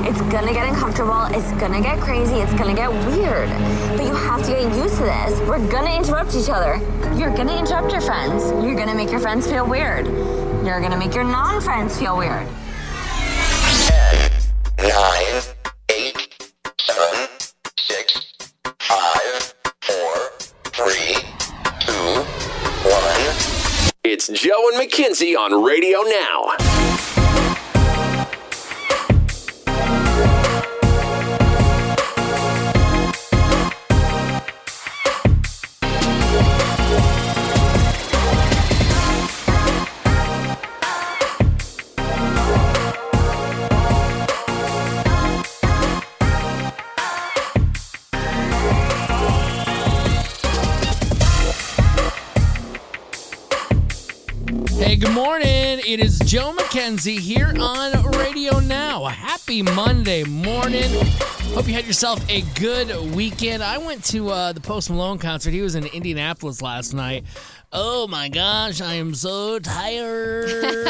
It's gonna get uncomfortable. It's gonna get crazy. It's gonna get weird. But you have to get used to this. We're gonna interrupt each other. You're gonna interrupt your friends. You're gonna make your friends feel weird. You're gonna make your non-friends feel weird. 10, 9, 8, 7, 6, 5, 4, 3, 2, 1. It's Joe and Mackenzie on Radio Now. Hey, good morning. It is Joe Mackenzie here on Radio Now. Happy Monday morning. Hope you had yourself a good weekend. I went to the Post Malone concert. He was in Indianapolis last night. Oh my gosh, I am so tired.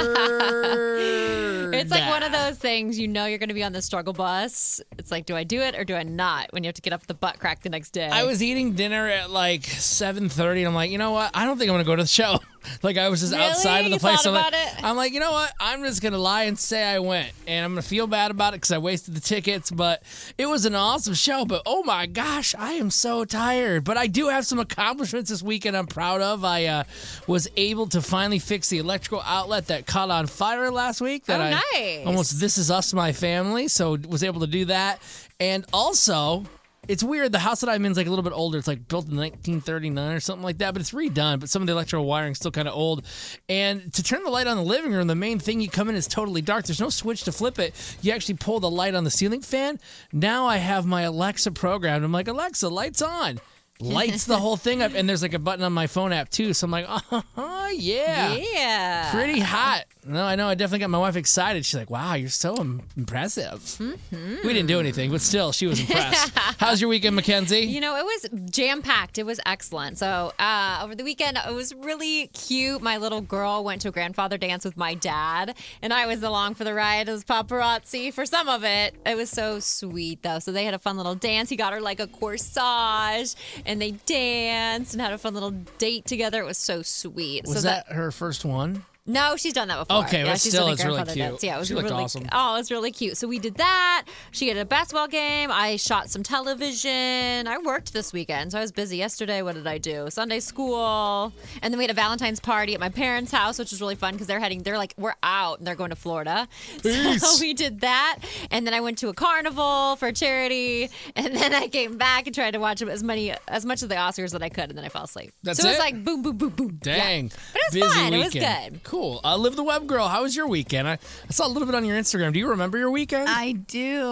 It's like one of those things, you know you're going to be on the struggle bus. It's like, do I do it or do I not? When you have to get up with the butt crack the next day. I was eating dinner at like 7:30, and I'm like, you know what? I don't think I'm going to go to the show. Like, I was just Really? outside of the You place. thought about it? I'm like, you know what? I'm just going to lie and say I went. And I'm going to feel bad about it because I wasted the tickets. But it was an awesome show. But, oh, my gosh, I am so tired. But I do have some accomplishments this weekend I'm proud of. I was able to finally fix the electrical outlet that caught on fire last week. That nice. Almost This Is Us, my family. So was able to do that. And also... It's weird. The house that I'm in is like a little bit older. It's like built in 1939 or something like that, but it's redone. But some of the electrical wiring is still kind of old. And to turn the light on the living room, the main thing you come in is totally dark. There's no switch to flip it. You actually pull the light on the ceiling fan. Now I have my Alexa programmed. I'm like, Alexa, lights on. Lights the whole thing up. And there's like a button on my phone app too. So I'm like, oh, yeah. Yeah. Pretty hot. No, I know. I definitely got my wife excited. She's like, wow, you're so impressive. Mm-hmm. We didn't do anything, but still, she was impressed. How's your weekend, Mackenzie? You know, it was jam-packed. It was excellent. So over the weekend, it was really cute. My little girl went to a grandfather dance with my dad, and I was along for the ride as paparazzi for some of it. It was so sweet, though. So they had a fun little dance. He got her like a corsage, and they danced and had a fun little date together. It was so sweet. Was that her first one? No, she's done that before. Okay, yeah, but she's still, done a it's really grandfather cute. dance. Yeah, it was She looked really awesome. Oh, it was really cute. So we did that. She had a basketball game. I shot some television. I worked this weekend, so I was busy yesterday. What did I do? Sunday school, and then we had a Valentine's party at my parents' house, which was really fun because they're like, we're out and they're going to Florida. Peace. So we did that, and then I went to a carnival for charity, and then I came back and tried to watch as much of the Oscars that I could, and then I fell asleep. That's so it was it? like boom, boom, boom, boom. Dang. Yeah. But it was Busy fun. Weekend. It was good. Cool. Live the Web Girl, how was your weekend? I saw a little bit on your Instagram. Do you remember your weekend? I do.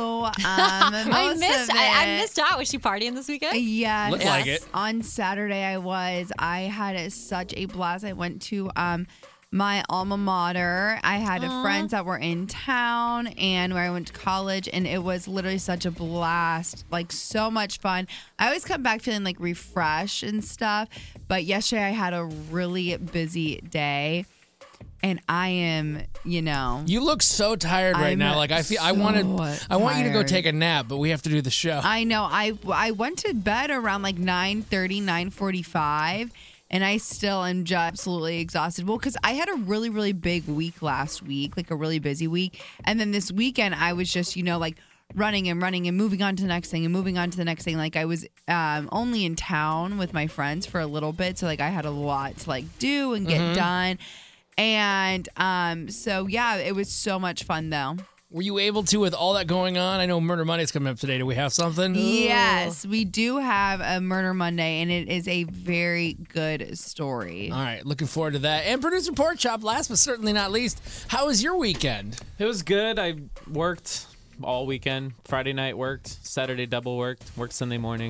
I Most of I it. missed out. Was she partying this weekend? Yes. Looked like it. On Saturday I had such a blast. I went to my alma mater. I had friends that were in town and where I went to college, and it was literally such a blast. Like, so much fun. I always come back feeling like refreshed and stuff, but yesterday I had a really busy day. And I am, You look so tired right I'm now. Like, I want you to go tired. take a nap, but we have to do the show. I know. I went to bed around like 9:30, 9:45, and I still am just absolutely exhausted. Well, because I had a really, really big week last week, like a really busy week. And then this weekend, I was just, like running and moving on to the next thing and moving on to the next thing. Like, I was only in town with my friends for a little bit. So, like, I had a lot to, like, do and get done. And so, yeah, it was so much fun, though. Were you able to, with all that going on? I know Murder Monday's coming up today. Do we have something? Yes, we do have a Murder Monday, and it is a very good story. All right, looking forward to that. And Producer Pork Chop, last but certainly not least, how was your weekend? It was good. I worked all weekend. Friday night worked. Saturday double worked. Worked Sunday morning.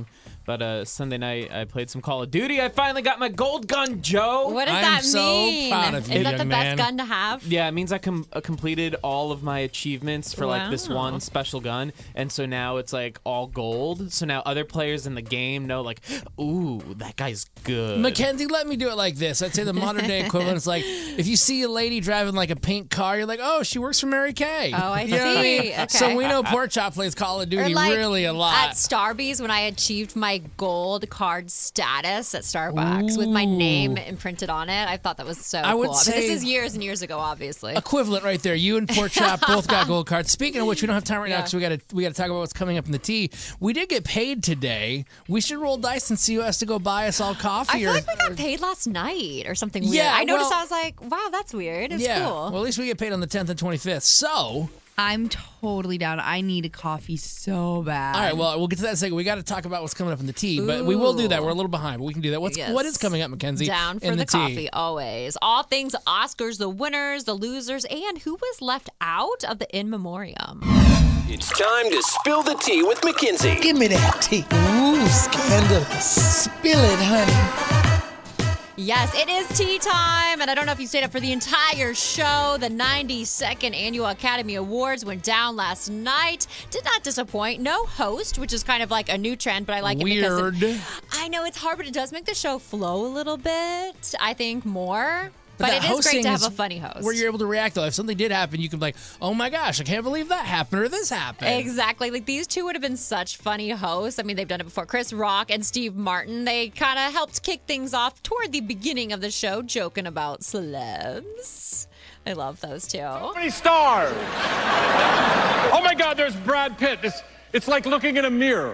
But Sunday night, I played some Call of Duty. I finally got my gold gun, Joe. What does I'm that so mean? proud of you, Is that the young man. best gun to have? Yeah, it means I completed all of my achievements for like this Wow. one special gun, and so now it's like all gold. So now other players in the game know like, ooh, that guy's good. Mackenzie, let me do it like this. I'd say the modern day equivalent is like if you see a lady driving like a pink car, you're like, oh, she works for Mary Kay. Oh, I You know what I see. mean? Okay. So we know Pork Chop plays Call of Duty Or like really a lot. At Starbucks, when I achieved my gold card status at Starbucks with my name imprinted on it, I thought that was so I would cool. But say- this is years and years ago, obviously. Equivalent right there. You and Pork Chop both got gold cards. Speaking of which, we don't have time right now Yeah. because we got to talk about what's coming up in the tea. We did get paid today. We should roll dice and see who has to go buy us all coffee. I feel or, like we got paid last night or something weird. Yeah, I noticed. well- I was like, wow, that's weird. It's yeah. cool. Well, at least we get paid on the 10th and 25th. So, I'm totally down. I need a coffee so bad. all right. Well, we'll get to that in a second. We got to talk about what's coming up in the tea, but we will do that. We're a little behind, but we can do that. What Yes. is coming up, Mackenzie? Down for in the tea? coffee, always. All things Oscars, the winners, the losers, and who was left out of the In Memoriam. It's time to spill the tea with Mackenzie. Give me that tea. Ooh, scandalous. Spill it, honey. Yes, it is tea time, and I don't know if you stayed up for the entire show. The 92nd Annual Academy Awards went down last night. Did not disappoint. No host, which is kind of like a new trend, but I like it Weird. because I know it's hard, but it does make the show flow a little bit, I think, more. But that it is great hosting to have is a funny host. where you're able to react. Though, if something did happen, you can be like, "Oh my gosh, I can't believe that happened," or "This happened." Exactly. Like these two would have been such funny hosts. I mean, they've done it before. Chris Rock and Steve Martin, they kind of helped kick things off toward the beginning of the show, joking about celebs. I love those two. Many stars. Oh my God, there's Brad Pitt. It's like looking in a mirror.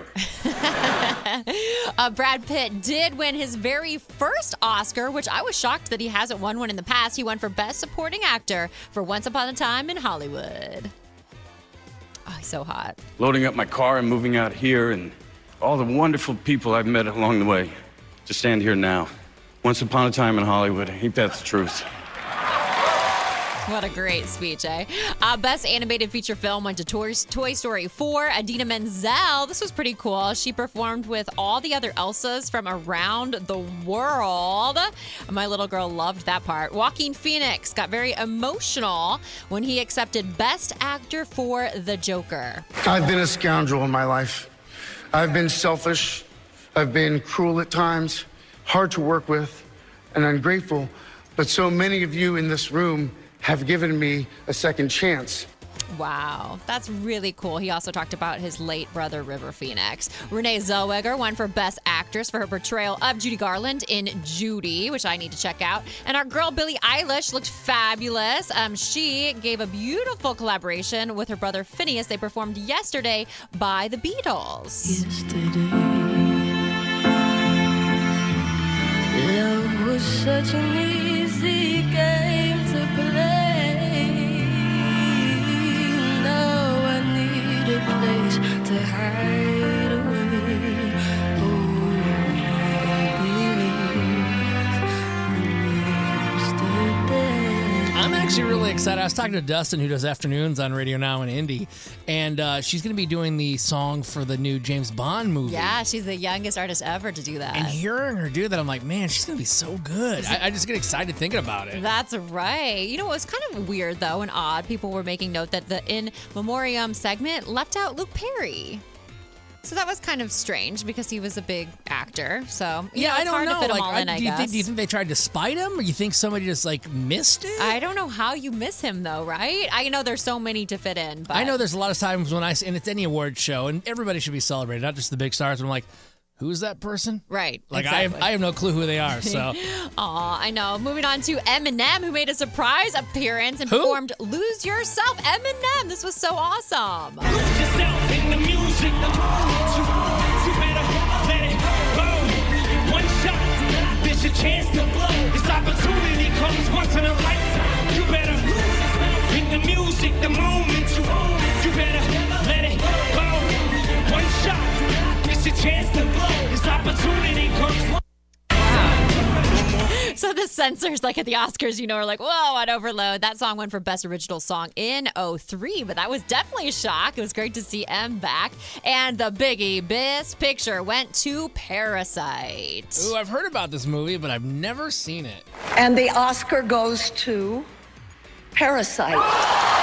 Brad Pitt did win his very first Oscar, which I was shocked that he hasn't won one in the past. He won for Best Supporting Actor for Once Upon a Time in Hollywood. Oh, he's so hot. Loading up my car and moving out here, and all the wonderful people I've met along the way. To stand here now. Once upon a time in Hollywood. Ain't that the truth? What a great speech, eh? Best Animated Feature Film went to Toy Story 4. Adina Menzel, this was pretty cool. She performed with all the other Elsas from around the world. My little girl loved that part. Joaquin Phoenix got very emotional when he accepted Best Actor for The Joker. I've been a scoundrel in my life. I've been selfish. I've been cruel at times, hard to work with, and ungrateful. But so many of you in this room have given me a second chance. Wow, that's really cool. He also talked about his late brother, River Phoenix. Renee Zellweger won for Best Actress for her portrayal of Judy Garland in Judy, which I need to check out. And our girl, Billie Eilish, looked fabulous. She gave a beautiful collaboration with her brother, Phineas. They performed yesterday by the Beatles. Love was such an easy game to play. Now I need a place to hide away. I'm actually really excited. I was talking to Dustin, who does afternoons on Radio Now in Indy, and she's going to be doing the song for the new James Bond movie. Yeah, she's the youngest artist ever to do that. And hearing her do that, I'm like, man, she's going to be so good. I just get excited thinking about it. That's right. You know, it was kind of weird, though, and odd. People were making note that the In Memoriam segment left out Luke Perry. So that was kind of strange because he was a big actor. So, you know, I it's don't hard know. to fit Like, them all in, I do you guess. think they tried to spite him, or you think somebody just like missed it? I don't know how you miss him, though, right? I know there's so many to fit in, but I know there's a lot of times when and it's any award show, and everybody should be celebrated, not just the big stars. And I'm like, who's that person? Right. Like exactly. I have no clue who they are. So Aw, I know. Moving on to Eminem, who made a surprise appearance and Who? performed "Lose Yourself." Eminem, this was so awesome. Yourself in the music, you better let it go. One shot, there's a chance to blow. This opportunity comes once in a lifetime. You better lose yourself in the music, the moment you better let it go. One shot, there's a chance to blow. This opportunity comes. So the the censors, like at the Oscars, are like, whoa, on overload. That song went for Best Original Song in 2003, but that was definitely a shock. It was great to see M back. And the Biggie Best Picture went to Parasite. Ooh, I've heard about this movie, but I've never seen it. And the Oscar goes to Parasite.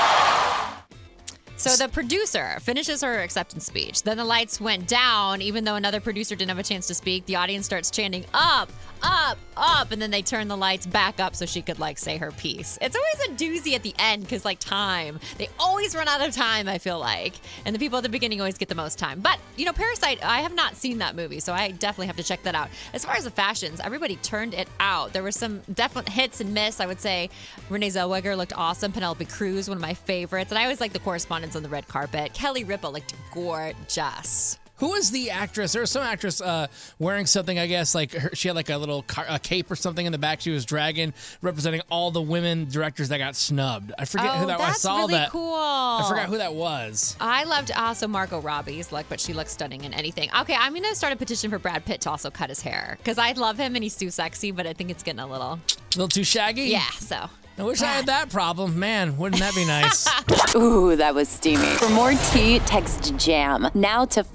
So the producer finishes her acceptance speech. Then the lights went down, even though another producer didn't have a chance to speak. The audience starts chanting, up, up, up. And then they turn the lights back up so she could, say her piece. It's always a doozy at the end because, time. They always run out of time, I feel like. And the people at the beginning always get the most time. But, Parasite, I have not seen that movie, so I definitely have to check that out. As far as the fashions, everybody turned it out. There were some definite hits and miss. I would say Renee Zellweger looked awesome. Penelope Cruz, one of my favorites. And I always like the correspondence on the red carpet. Kelly Ripa looked gorgeous. Who is the actress? There was some actress wearing something, I guess, she had a little cape or something in the back she was dragging, representing all the women directors that got snubbed. I forget who that was. I saw really that. Cool. I forgot who that was. I loved also Margot Robbie's look, but she looks stunning in anything. Okay, I'm going to start a petition for Brad Pitt to also cut his hair because I love him and he's too sexy, but I think it's getting a little too shaggy? Yeah, so. I wish I had that problem. Man, wouldn't that be nice? Ooh, that was steamy. For more tea, text JAM now to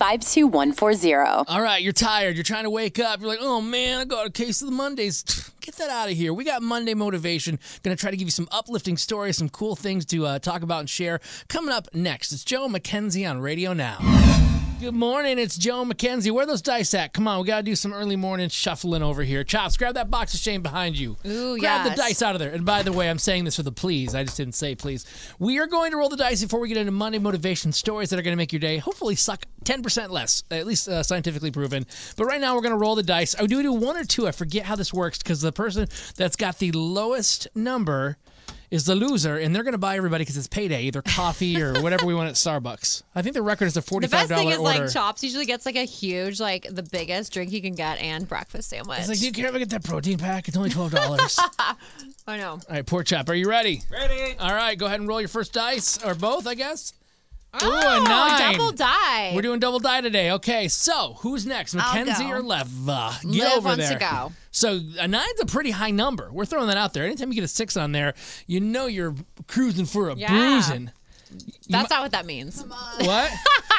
52140. All right, you're tired. You're trying to wake up. You're like, oh, man, I got a case of the Mondays. Get that out of here. We got Monday Motivation. Going to try to give you some uplifting stories, some cool things to talk about and share. Coming up next, it's Joe McKenzie on Radio Now. Good morning, it's Joe McKenzie. Where are those dice at? Come on, we got to do some early morning shuffling over here. Chops, grab that box of shame behind you. Ooh, grab the dice out of there. And by the way, I'm saying this for the please. I just didn't say please. We are going to roll the dice before we get into Monday Motivation stories that are going to make your day hopefully suck 10% less, at least scientifically proven. But right now, we're going to roll the dice. Do we do one or two? I forget how this works because the person that's got the lowest number is the loser, and they're going to buy everybody because it's payday, either coffee or whatever we want at Starbucks. I think the record is a $45 order. The best thing is, Chops usually gets a huge, the biggest drink you can get and breakfast sandwich. It's you can ever get that protein pack? It's only $12. I know. All right, poor Chop. Are you ready? Ready. All right, go ahead and roll your first dice, or both, I guess. Oh, Ooh, a 9. Double die. We're doing double die today. Okay, so who's next? Mackenzie or Lev? Get over wants there. to go. So a 9's a pretty high number. We're throwing that out there. Anytime you get a 6 on there, you're cruising for a bruising. That's not what that means. What?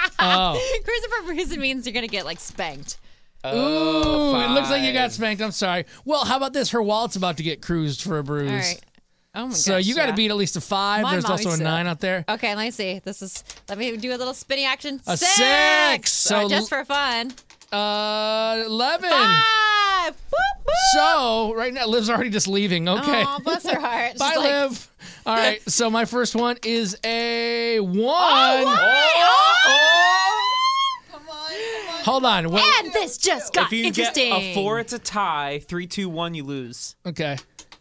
Oh. Cruising for a bruising means you're going to get spanked. Ooh, it looks like you got spanked. I'm sorry. Well, how about this? Her wallet's about to get cruised for a bruise. All right. Oh my gosh. So you got to beat at least a 5. My There's also a 9 out there. Okay, let me see. Let me do a little spinny action. A 6. So just for fun. 11. 5. Boop, boop. So right now, Liv's already just leaving. Okay. Oh, bless her heart. Bye, Liv. All right. So my first one is a 1. Hold on. And this just got if you interesting. Get a 4, it's a tie. 3, 2, 1, you lose. Okay.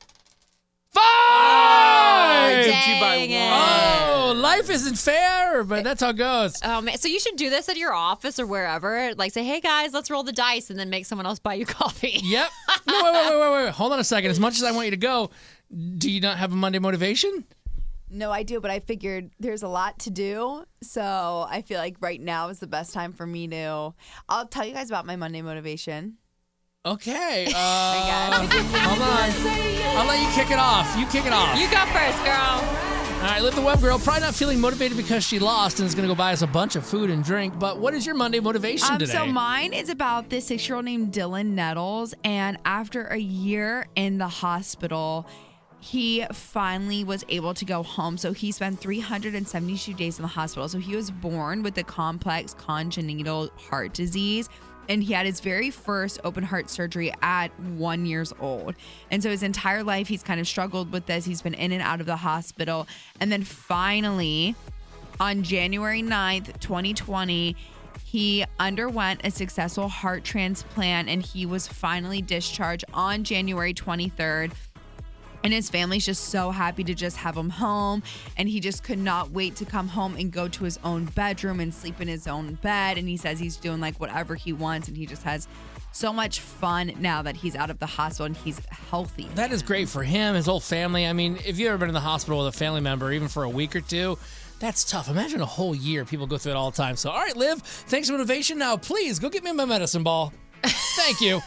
5! Dang it. Oh, life isn't fair, but that's how it goes. Oh man! So you should do this at your office or wherever. Say, hey guys, let's roll the dice, and then make someone else buy you coffee. Yep. No, wait. Hold on a second. As much as I want you to go, do you not have a Monday Motivation? No, I do, but I figured there's a lot to do, so I feel like right now is the best time for me to. I'll tell you guys about my Monday Motivation. Okay. Hold on. I'll let you kick it off. You kick it off. You go first, girl. All right, Liv the Web Girl, probably not feeling motivated because she lost and is going to go buy us a bunch of food and drink. But what is your Monday Motivation today? So mine is about this 6-year-old named Dylan Nettles. And after a year in the hospital, he finally was able to go home. So he spent 372 days in the hospital. So he was born with a complex congenital heart disease. And he had his very first open heart surgery at 1 year old. And so his entire life, he's kind of struggled with this. He's been in and out of the hospital. And then finally, on January 9th, 2020, he underwent a successful heart transplant and he was finally discharged on January 23rd. And his family's just so happy to just have him home. And he just could not wait to come home and go to his own bedroom and sleep in his own bed. And he says he's doing whatever he wants. And he just has so much fun now that he's out of the hospital and he's healthy. That is great for him, his whole family. I mean, if you've ever been in the hospital with a family member, even for a week or two, that's tough. Imagine a whole year. People go through it all the time. So, all right, Liv, thanks for motivation. Now, please go get me my medicine ball. Thank you.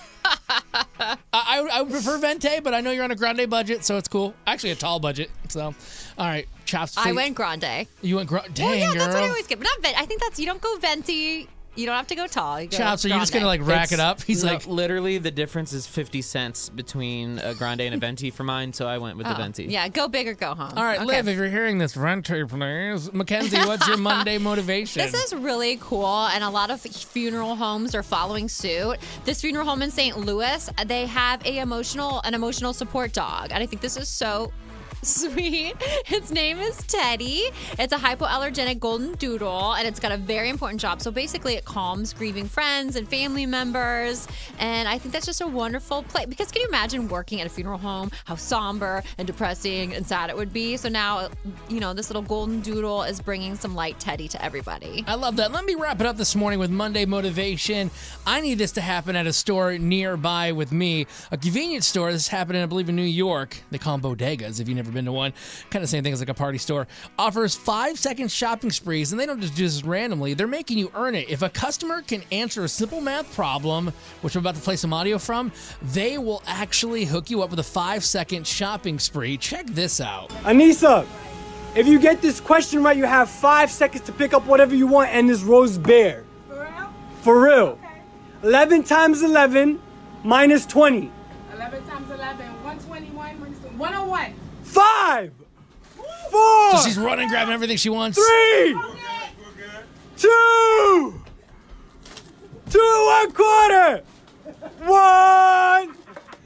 I would prefer Venti, but I know you're on a grande budget, so it's cool. Actually, a tall budget. So, all right, Chops. I went grande. You went grande. Dang, Well, yeah, girl. that's what I always get. But not venti. I think that's, you don't go venti. You don't have to go tall. You go Chops, are you just grande. going to like rack it up? He's No, like, literally the difference is 50 cents between a grande and a venti for mine, so I went with the venti. Yeah, go big or go home. all right, Okay. Liv, if you're hearing this, Venti, please. Mackenzie, what's your Monday motivation? This is really cool, and a lot of funeral homes are following suit. This funeral home in St. Louis, they have an emotional support dog, and I think this is so sweet. Its name is Teddy. It's a hypoallergenic golden doodle, and it's got a very important job. So basically, it calms grieving friends and family members, and I think that's just a wonderful play. Because can you imagine working at a funeral home, how somber and depressing and sad it would be? So now, this little golden doodle is bringing some light Teddy to everybody. I love that. Let me wrap it up this morning with Monday motivation. I need this to happen at a store nearby with me, a convenience store. This happened, I believe, in New York. They call them bodegas if you've never been to one. Kind of same thing as like a party store. Offers 5-second shopping sprees, and they don't just do this randomly. They're making you earn it. If a customer can answer a simple math problem, which I'm about to play some audio from, they will actually hook you up with a 5-second shopping spree. Check this out. Anissa, if you get this question right, you have 5 seconds to pick up whatever you want and this roast bear. For real? For real. Okay. 11 times 11 minus 20. 11 times 11, 121 minus 101. 5, 4. So she's running, grabbing everything she wants. 3, 2, 2 1/4. 1.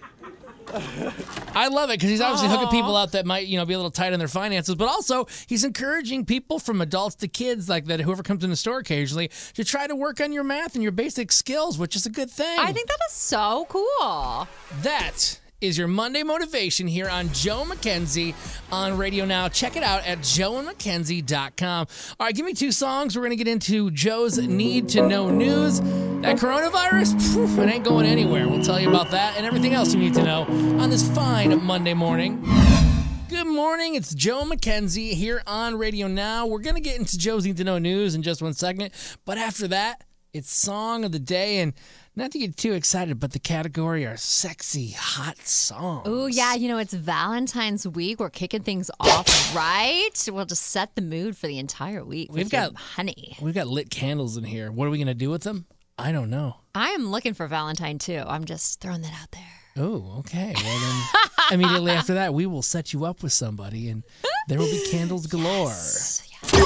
I love it because he's obviously hooking people up that might, be a little tight on their finances, but also he's encouraging people from adults to kids like that, whoever comes in the store occasionally, to try to work on your math and your basic skills, which is a good thing. I think that is so cool. That is your Monday motivation here on Joe McKenzie on Radio Now. Check it out at joeandmckenzie.com. All right, give me 2 songs. We're going to get into Joe's Need to Know News. That coronavirus, it ain't going anywhere. We'll tell you about that and everything else you need to know on this fine Monday morning. Good morning. It's Joe McKenzie here on Radio Now. We're going to get into Joe's Need to Know News in just one second. But after that, it's Song of the Day. And not to get too excited, but the category are sexy, hot songs. Oh, yeah. It's Valentine's week. We're kicking things off right. We'll just set the mood for the entire week. We've got honey. We've got lit candles in here. What are we going to do with them? I don't know. I am looking for Valentine, too. I'm just throwing that out there. Oh, okay. Well, then immediately after that, we will set you up with somebody, and there will be candles galore. Yes.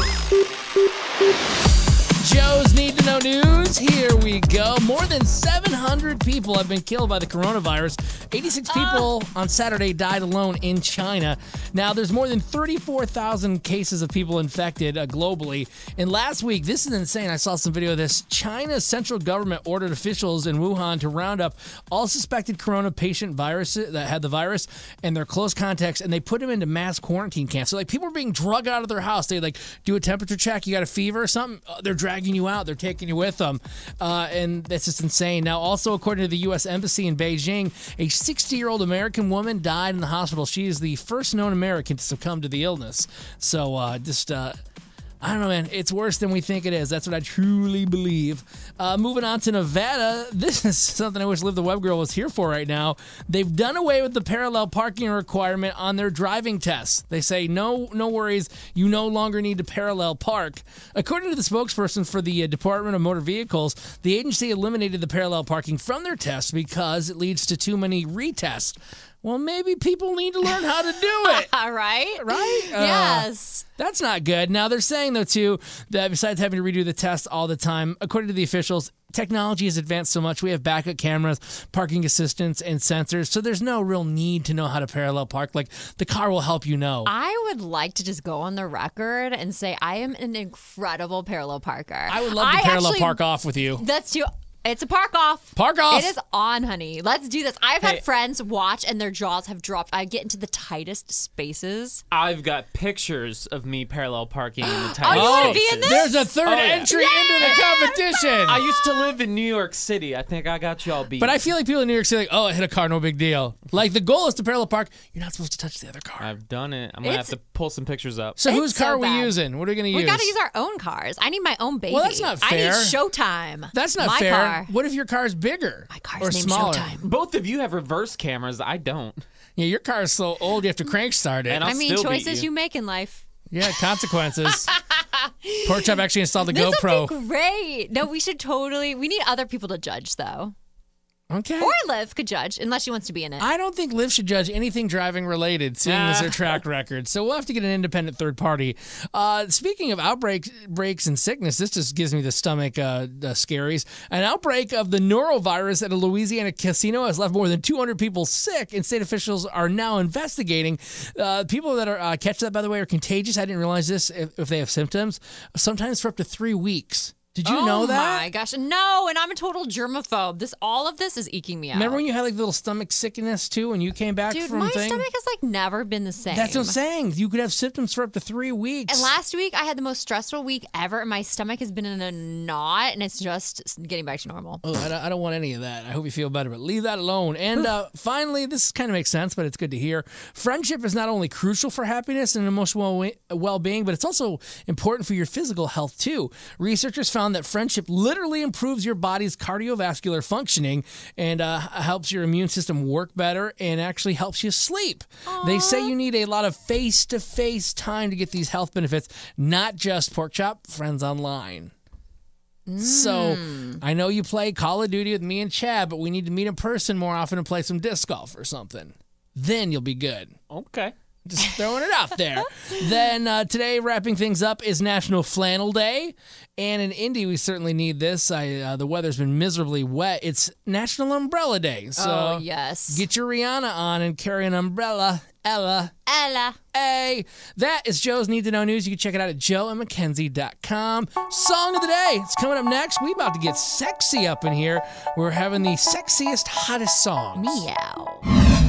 Joe's Need to Know News. Here we go. More than 700 people have been killed by the coronavirus. 86 people on Saturday died alone in China. Now, there's more than 34,000 cases of people infected globally. And last week, this is insane. I saw some video of this. China's central government ordered officials in Wuhan to round up all suspected corona patient viruses that had the virus and their close contacts, and they put them into mass quarantine camps. So, like, people are being drugged out of their house. They, do a temperature check. You got a fever or something? They're dragging you out. They're taking you with them. And that's just insane. Now, also, according to the U.S. Embassy in Beijing, a 60-year-old American woman died in the hospital. She is the first known American to succumb to the illness. So, I don't know, man. It's worse than we think it is. That's what I truly believe. Moving on to Nevada. This is something I wish Liv the Web Girl was here for right now. They've done away with the parallel parking requirement on their driving tests. They say, no worries. You no longer need to parallel park. According to the spokesperson for the Department of Motor Vehicles, the agency eliminated the parallel parking from their tests because it leads to too many retests. Well, maybe people need to learn how to do it. Right? Right? Yes. That's not good. Now, they're saying, though, too, that besides having to redo the test all the time, according to the officials, technology has advanced so much. We have backup cameras, parking assistants, and sensors, so there's no real need to know how to parallel park. Like, the car will help you know. I would like to just go on the record and say I am an incredible parallel parker. I would love to parallel park off with you. That's too... It's a park off. Park off. It is on, honey. Let's do this. I've had friends watch and their jaws have dropped. I get into the tightest spaces. I've got pictures of me parallel parking in the tightest Oh, you want to spaces. be in this? There's a third entry into the competition. I used to live in New York City. I think I got y'all beat. But I feel like people in New York City like, I hit a car, no big deal. Like, the goal is to parallel park. You're not supposed to touch the other car. I've done it. I'm going to have to pull some pictures up. So whose car are we bad. using? What are we going to use? We got to use our own cars. I need my own baby. Well, that's not fair. I need showtime. That's not my fair. Car. car. What if your car's bigger? My car's or named smaller? Showtime. Both of you have reverse cameras. I don't. Yeah, your car is so old you have to crank start it. And I'll I mean, still beat choices you make in life. Yeah, consequences. Pork Chop actually installed the This GoPro. would be great. No, we should totally. We need other people to judge, though. Okay. Or Liv could judge, unless she wants to be in it. I don't think Liv should judge anything driving related, seeing as their track record. So we'll have to get an independent third party. Speaking of outbreaks and sickness, this just gives me the stomach scaries. An outbreak of the norovirus at a Louisiana casino has left more than 200 people sick, and state officials are now investigating. People that are catch that, by the way, are contagious. I didn't realize this if they have symptoms, sometimes for up to 3 weeks. Did you know that? Oh my gosh, no! And I'm a total germaphobe. All of this is eking me out. Remember when you had like little stomach sickness too when you came back Dude, from my thing? stomach has like never been the same. That's what I'm saying. You could have symptoms for up to 3 weeks. And last week I had the most stressful week ever, and my stomach has been in a knot, and it's just getting back to normal. Oh, I don't want any of that. I hope you feel better, but leave that alone. And finally, this kind of makes sense, but it's good to hear. Friendship is not only crucial for happiness and emotional well-being, but it's also important for your physical health too. Researchers found that friendship literally improves your body's cardiovascular functioning and helps your immune system work better and actually helps you sleep. Aww. They say you need a lot of face-to-face time to get these health benefits, not just Pork Chop friends online. So I know you play Call of Duty with me and Chad, but we need to meet in person more often and play some disc golf or something. Then you'll be good. Okay. Just throwing it out there. Then today, wrapping things up, is National Flannel Day. And in Indy, we certainly need this. The weather's been miserably wet. It's National Umbrella Day. So yes. Get your Rihanna on and carry an umbrella. Ella. Hey. That is Joe's Need to Know News. You can check it out at joeandmackenzie.com. Song of the day. It's coming up next. We about to get sexy up in here. We're having the sexiest, hottest songs. Meow.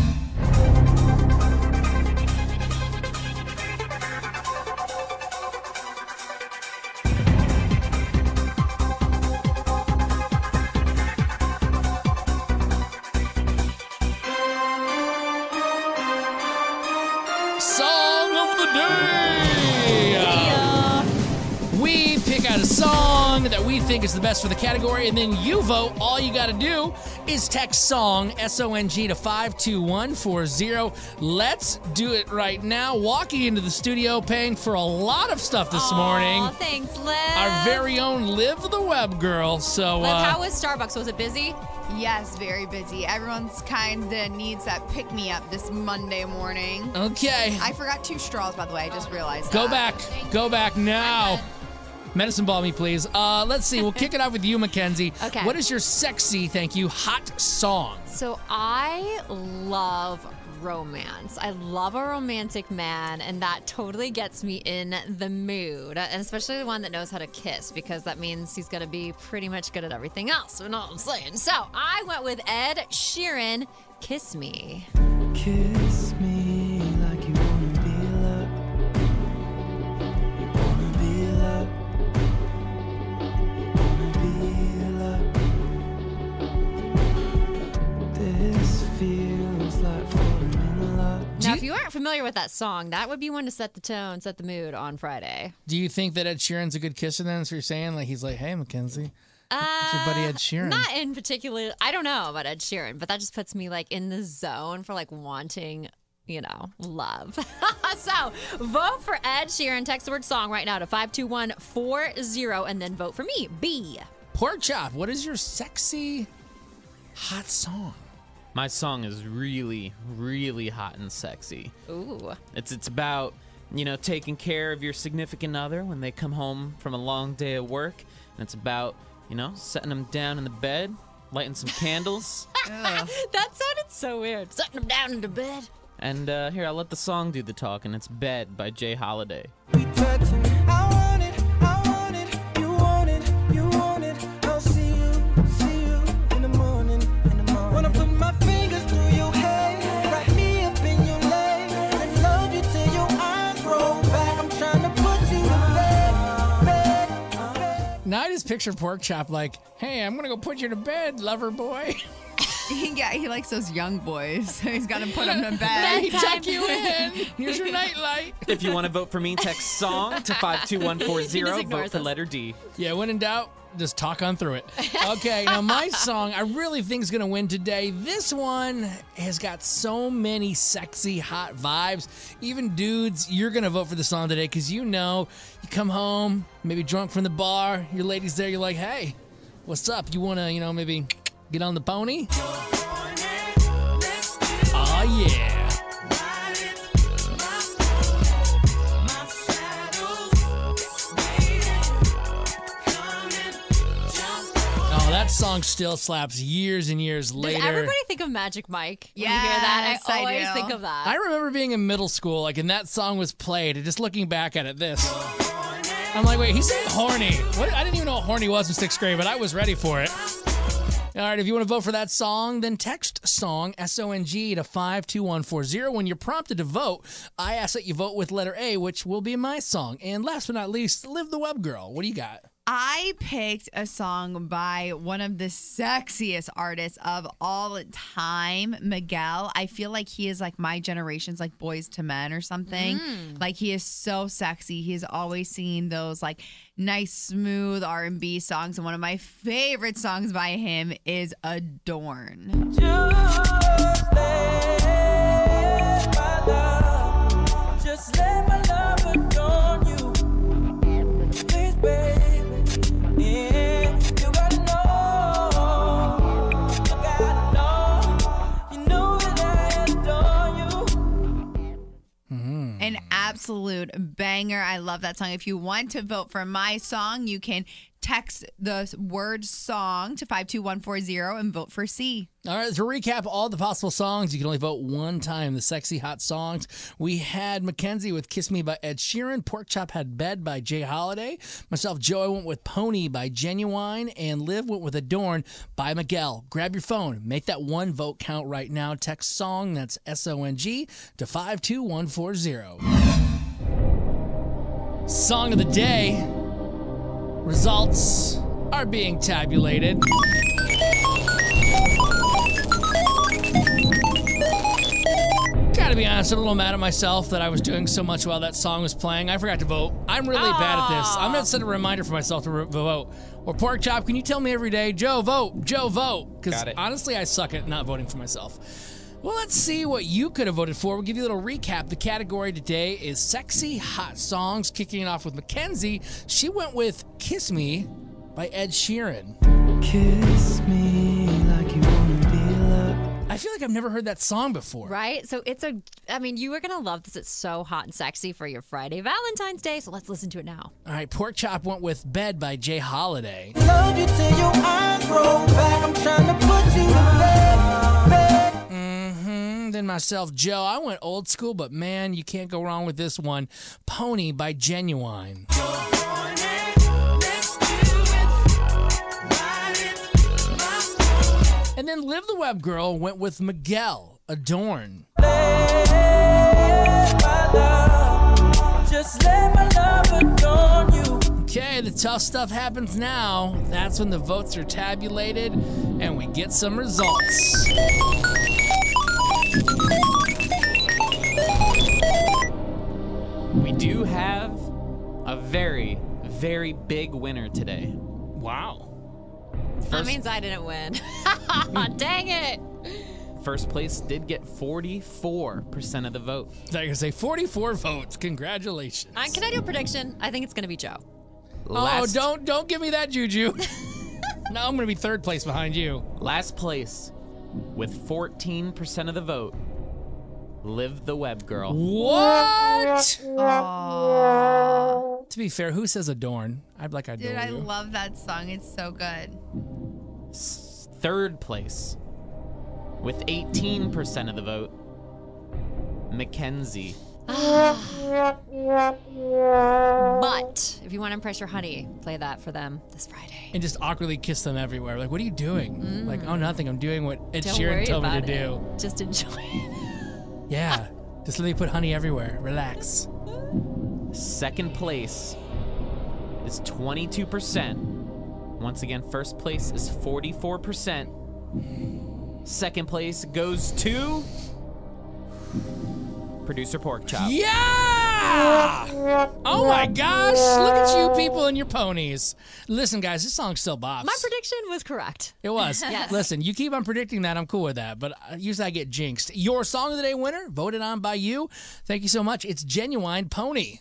A song that we think is the best for the category, and then you vote. All you got to do is text SONG, S-O-N-G, to 52140. Let's do it right now. Walking into the studio, paying for a lot of stuff this morning. Oh, thanks, Liv. Our very own Liv the Web Girl. So, Liv, how was Starbucks? Was it busy? Yes, very busy. Everyone's kind of needs that pick-me-up this Monday morning. Okay. I forgot 2 straws, by the way. I just realized Go that. Go back now. Medicine ball me, please. Let's see. We'll kick it off with you, Mackenzie. Okay. What is your sexy, thank you, hot song? So I love romance. I love a romantic man, and that totally gets me in the mood, and especially the one that knows how to kiss, because that means he's going to be pretty much good at everything else. You know what I'm saying? So I went with Ed Sheeran, Kiss Me. Kiss me like you wanna be loved. You wanna be loved. Now, if you aren't familiar with that song, that would be one to set the tone, set the mood on Friday. Do you think that Ed Sheeran's a good kisser then? So you're saying, like, he's like, hey, Mackenzie, it's your buddy Ed Sheeran. Not in particular. I don't know about Ed Sheeran, but that just puts me, like, in the zone for, like, wanting, you know, love. So vote for Ed Sheeran. Text the word song right now to 52140, and then vote for me, B. Pork Chop, what is your sexy, hot song? My song is really, really hot and sexy. Ooh. It's about, you know, taking care of your significant other when they come home from a long day of work. And it's about, you know, setting them down in the bed, lighting some candles. That sounded so weird. Setting them down in the bed. And here, I'll let the song do the talking. It's Bed by Jay Holiday. Now I just picture Pork Chop like, hey, I'm going to go put you to bed, lover boy. Yeah, he likes those young boys. So he's got to put them to bed. Let me tuck you in. Here's your nightlight. If you want to vote for me, text SONG to 52140. ignores Vote for us. letter D. Yeah, when in doubt, just talk on through it. Okay, now my song I really think is going to win today. This one has got so many sexy, hot vibes. Even dudes, you're going to vote for the song today because you know you come home, maybe drunk from the bar, your lady's there, you're like, hey, what's up? You want to, maybe get on the pony? Oh, yeah. That song still slaps years and years later. Does everybody think of Magic Mike when you Yes, hear that? I I always do. think of that. I remember being in middle school, and that song was played, and just looking back at it, I'm like, wait, he's saying horny. What? I didn't even know what horny was in 6th grade, but I was ready for it. All right, if you want to vote for that song, then text SONG, S-O-N-G, to 52140. When you're prompted to vote, I ask that you vote with letter A, which will be my song. And last but not least, Live the Web Girl. What do you got? I picked a song by one of the sexiest artists of all time, Miguel. I feel like he is like my generation's like Boys to Men or something. Like he is so sexy. He's always singing those like nice, smooth R&B songs. And one of my favorite songs by him is Adorn. Just let my love adorn you. Please, baby. Yeah, you gotta know. You know that I adore you. An absolute banger. I love that song. If you want to vote for my song, you can text the word song to 52140 and vote for C. All right, to recap all the possible songs, you can only vote one time. The sexy hot songs. We had Mackenzie with Kiss Me by Ed Sheeran. Pork Chop had Bed by Jay Holiday. Myself, Joe, I went with Pony by Genuine. And Liv went with Adorn by Miguel. Grab your phone. Make that one vote count right now. Text SONG, that's S-O-N-G, to 52140. Song of the day. Results are being tabulated. Gotta be honest, I'm a little mad at myself that I was doing so much while that song was playing. I forgot to vote. I'm really bad at this. I'm gonna set a reminder for myself to vote. Or Pork Chop, can you tell me every day, Joe, vote, Joe, vote? Because honestly, I suck at not voting for myself. Well, let's see what you could have voted for. We'll give you a little recap. The category today is sexy hot songs, kicking it off with Mackenzie. She went with Kiss Me by Ed Sheeran. Kiss me like you wanna be loved. I feel like I've never heard that song before. Right? So you are going to love this. It's so hot and sexy for your Friday Valentine's Day. So let's listen to it now. All right, Pork Chop went with Bed by Jay Holiday. Love you till your eyes roll back. I'm trying to put you to bed. Then myself, Joe, I went old school, but man, you can't go wrong with this one. Pony by Genuine. And then Live the Web Girl went with Miguel, Adorn. Just let my love adorn you. Okay, the tough stuff happens now. That's when the votes are tabulated and we get some results. We do have a very, very big winner today. Wow. That means I didn't win. Dang it. First place did get 44% of the vote. I was going to say 44 votes. Congratulations. Can I do a prediction? I think it's going to be Joe. Don't give me that juju. No, I'm going to be third place behind you. Last place with 14% of the vote. Live the Web Girl. What? To be fair, who says Adorn? I'd like Adorn. Dude, I love that song. It's so good. Third place with 18% of the vote. Mackenzie. But if you want to impress your honey, play that for them this Friday. And just awkwardly kiss them everywhere. Like, what are you doing? Like, oh, nothing. I'm doing what Ed Don't Sheeran worry told me to about do. it. Just enjoy it. Yeah. Just let me put honey everywhere. Relax. Second place is 22%. Once again, first place is 44%. Second place goes to Producer Pork Chop. Yeah! Yeah! Oh my gosh! Look at you people and your ponies. Listen, guys, this song still bops. My prediction was correct. It was. Yes. Listen, you keep on predicting that, I'm cool with that, but usually I get jinxed. Your Song of the Day winner, voted on by you. Thank you so much. It's Genuine Pony.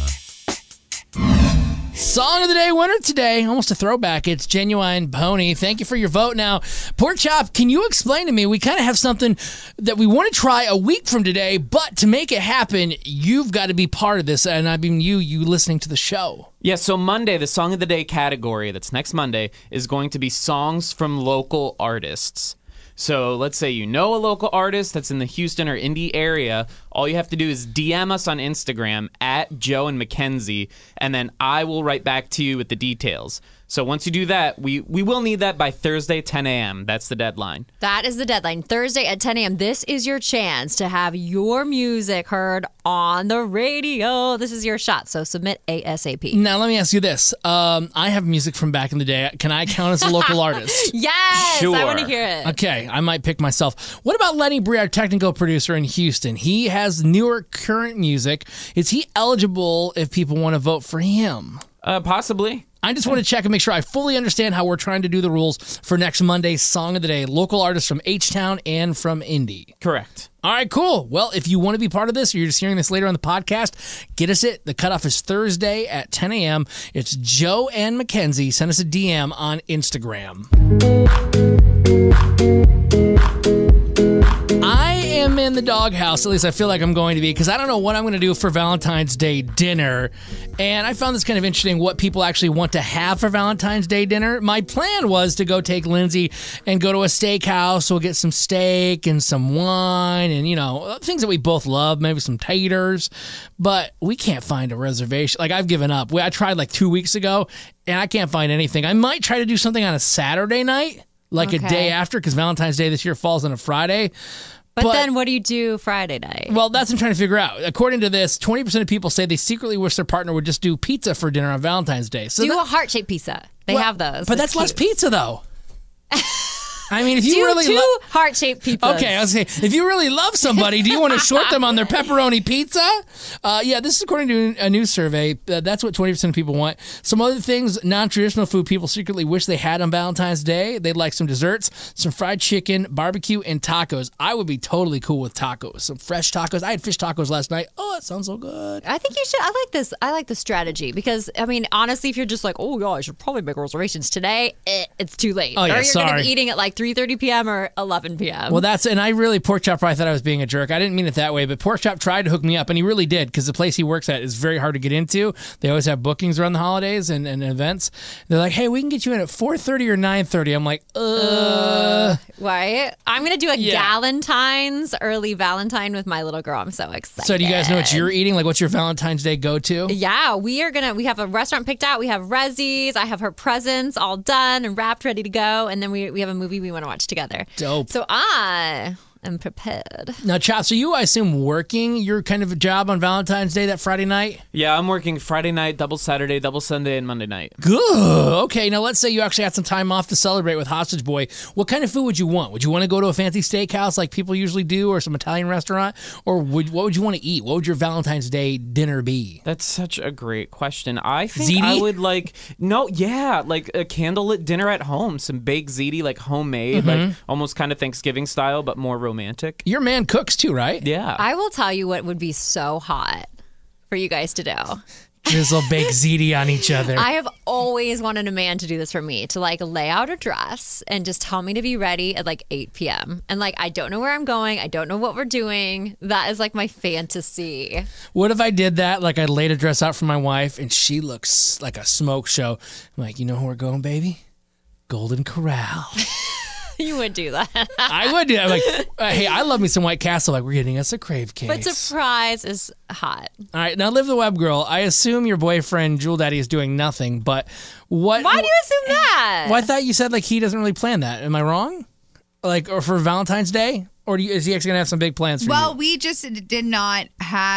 Song of the Day winner today, almost a throwback. It's Genuine Pony. Thank you for your vote. Now, Pork Chop, can you explain to me? We kind of have something that we want to try a week from today, but to make it happen, you've got to be part of this. And I mean, you listening to the show. Yeah, so Monday, the Song of the Day category, that's next Monday, is going to be songs from local artists. So let's say you know a local artist that's in the Houston or Indy area. All you have to do is DM us on Instagram at Joe and Mackenzie, and then I will write back to you with the details. So once you do that, we will need that by Thursday, 10 a.m. That's the deadline. That is the deadline. Thursday at 10 a.m. This is your chance to have your music heard on the radio. This is your shot, so submit ASAP. Now, let me ask you this. I have music from back in the day. Can I count as a local artist? Yes, Sure. I want to hear it. Okay, I might pick myself. What about Lenny Bree, our technical producer in Houston? He has newer current music. Is he eligible if people want to vote for him? Possibly. I just want to check and make sure I fully understand how we're trying to do the rules for next Monday's Song of the Day. Local artists from H-Town and from Indy. Correct. All right, cool. Well, if you want to be part of this or you're just hearing this later on the podcast, get us it. The cutoff is Thursday at 10 a.m. It's Joe and Mackenzie. Send us a DM on Instagram. I am in the doghouse, at least I feel like I'm going to be, because I don't know what I'm going to do for Valentine's Day dinner. And I found this kind of interesting, what people actually want to have for Valentine's Day dinner. My plan was to go take Lindsay and go to a steakhouse. We'll get some steak and some wine and, you know, things that we both love, maybe some taters. But we can't find a reservation. Like, I've given up. I tried like 2 weeks ago, and I can't find anything. I might try to do something on a Saturday night, like a day after, because Valentine's Day this year falls on a Friday. But then what do you do Friday night? Well, that's what I'm trying to figure out. According to this, 20% of people say they secretly wish their partner would just do pizza for dinner on Valentine's Day. So do a heart-shaped pizza. They have those. But that's less pizza, though. I mean, if you really two heart-shaped pizzas. Okay, I was saying, if you really love somebody, do you want to short them on their pepperoni pizza? Yeah, this is according to a new survey. That's what 20% of people want. Some other things, non-traditional food people secretly wish they had on Valentine's Day. They'd like some desserts, some fried chicken, barbecue, and tacos. I would be totally cool with tacos. Some fresh tacos. I had fish tacos last night. Oh, it sounds so good. I think you should. I like this. I like the strategy because, I mean, honestly, if you're just like, oh, yeah, I should probably make reservations today, it's too late. Oh, yeah, or you're going to sorry. be eating at like 3:30 p.m. or 11 p.m. Well, and I really, Pork Chop probably thought I was being a jerk. I didn't mean it that way, but Pork Chop tried to hook me up, and he really did, because the place he works at is very hard to get into. They always have bookings around the holidays and events. They're like, hey, we can get you in at 4:30 or 9:30. I'm like, Right? I'm going to do a Galentine's early Valentine with my little girl. I'm so excited. So do you guys know what you're eating? Like, what's your Valentine's Day go-to? Yeah, we have a restaurant picked out. We have Rezzies. I have her presents all done and wrapped, ready to go. And then we have a movie we want to watch together. Dope. So I am prepared. Now, Chop, so you, I assume, working your kind of a job on Valentine's Day that Friday night? Yeah, I'm working Friday night, double Saturday, double Sunday, and Monday night. Good. Okay, now let's say you actually had some time off to celebrate with Hostage Boy. What kind of food would you want? Would you want to go to a fancy steakhouse like people usually do, or some Italian restaurant? Or what would you want to eat? What would your Valentine's Day dinner be? That's such a great question. I think Ziti? I would like a candlelit dinner at home, some baked ziti, like homemade, like almost kind of Thanksgiving style, but more romantic. Your man cooks too, right? Yeah. I will tell you what would be so hot for you guys to do. Drizzle baked ziti on each other. I have always wanted a man to do this for me, to like lay out a dress and just tell me to be ready at like 8 p.m. And like, I don't know where I'm going. I don't know what we're doing. That is like my fantasy. What if I did that? Like, I laid a dress out for my wife and she looks like a smoke show. I'm like, you know where we're going, baby? Golden Corral. You would do that. I would do that. Like, hey, I love me some White Castle. Like, we're getting us a crave case. But surprise is hot. All right, now Live the Web Girl. I assume your boyfriend, Jewel Daddy, is doing nothing, but what... Why do you assume that? Well, I thought you said, like, he doesn't really plan that. Am I wrong? Like, or for Valentine's Day? Or is he actually going to have some big plans for you? Well, we just did not have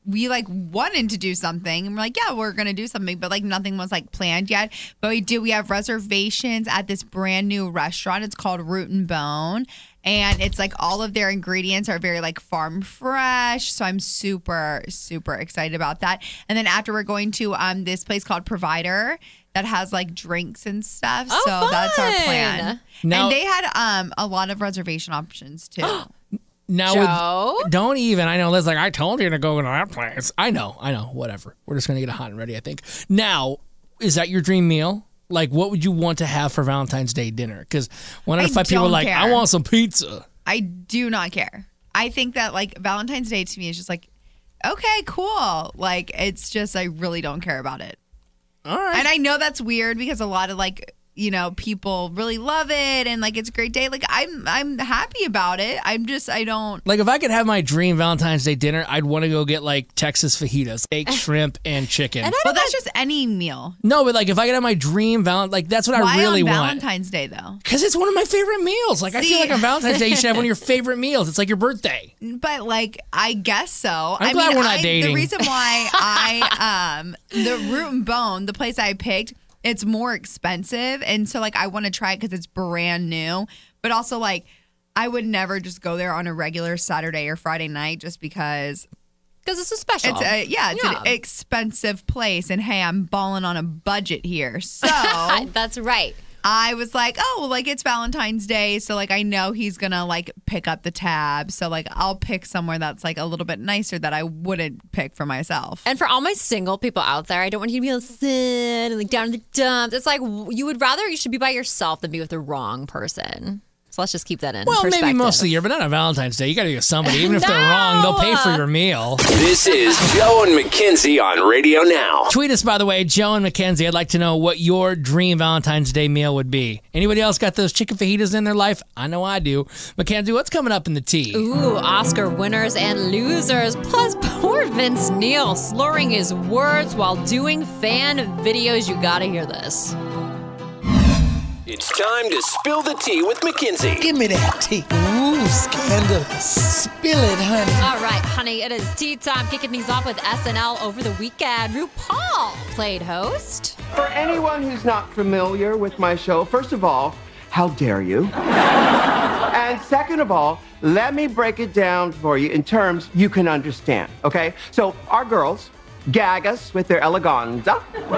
we like wanted to do something and we're like, yeah, we're going to do something, but like nothing was like planned yet. But we have reservations at this brand new restaurant. It's called Root and Bone. And it's like all of their ingredients are very like farm fresh. So I'm super, super excited about that. And then after we're going to this place called Provider that has like drinks and stuff. Oh, so that's our fun. plan. Now- and they had a lot of reservation options too. Now, Joe? don't even. I know Liz, like, I told you to go to that place. I know. Whatever. We're just going to get it hot and ready, I think. Now, is that your dream meal? Like, what would you want to have for Valentine's Day dinner? Because one out of 5 people are like, I want some pizza. I do not care. I think that like Valentine's Day to me is just like, okay, cool. Like, it's just, I really don't care about it. All right. And I know that's weird because a lot of like, you know, people really love it and like it's a great day. Like I'm happy about it. I don't Like, if I could have my dream Valentine's Day dinner, I'd want to go get like Texas fajitas, steak, shrimp, and chicken. Well, that's just any meal. No, but like if I could have my dream like that's what Why I really on want. Valentine's Day though? Because it's one of my favorite meals. Like I feel like on Valentine's Day you should have one of your favorite meals. It's like your birthday. But like I guess so. I'm glad we're not dating. The reason why I the Root and Bone, the place I picked, it's more expensive, and so like I want to try it because it's brand new. But also like I would never just go there on a regular Saturday or Friday night just because it's a special. It's an expensive place, and hey, I'm balling on a budget here, so that's right. I was like, oh, well, like it's Valentine's Day, so like I know he's gonna like pick up the tab, so like I'll pick somewhere that's like a little bit nicer that I wouldn't pick for myself. And for all my single people out there, I don't want you to be all sad and like down in the dumps. It's like you should be by yourself than be with the wrong person. So let's just keep that in perspective. Maybe most of the year, but not on Valentine's Day. You got to be with somebody. Even if they're wrong, they'll pay for your meal. This is Joe and Mackenzie on Radio Now. Tweet us, by the way, Joe and Mackenzie. I'd like to know what your dream Valentine's Day meal would be. Anybody else got those chicken fajitas in their life? I know I do. Mackenzie, what's coming up in the tea? Ooh, Oscar winners and losers. Plus, poor Vince Neil slurring his words while doing fan videos. You got to hear this. It's time to spill the tea with Mackenzie. Give me that tea. Ooh, scandalous. Spill it, honey. All right, honey, it is tea time. Kicking things off with SNL over the weekend. RuPaul played host. For anyone who's not familiar with my show, first of all, how dare you? And second of all, let me break it down for you in terms you can understand, okay? So our girls gag us with their eleganza,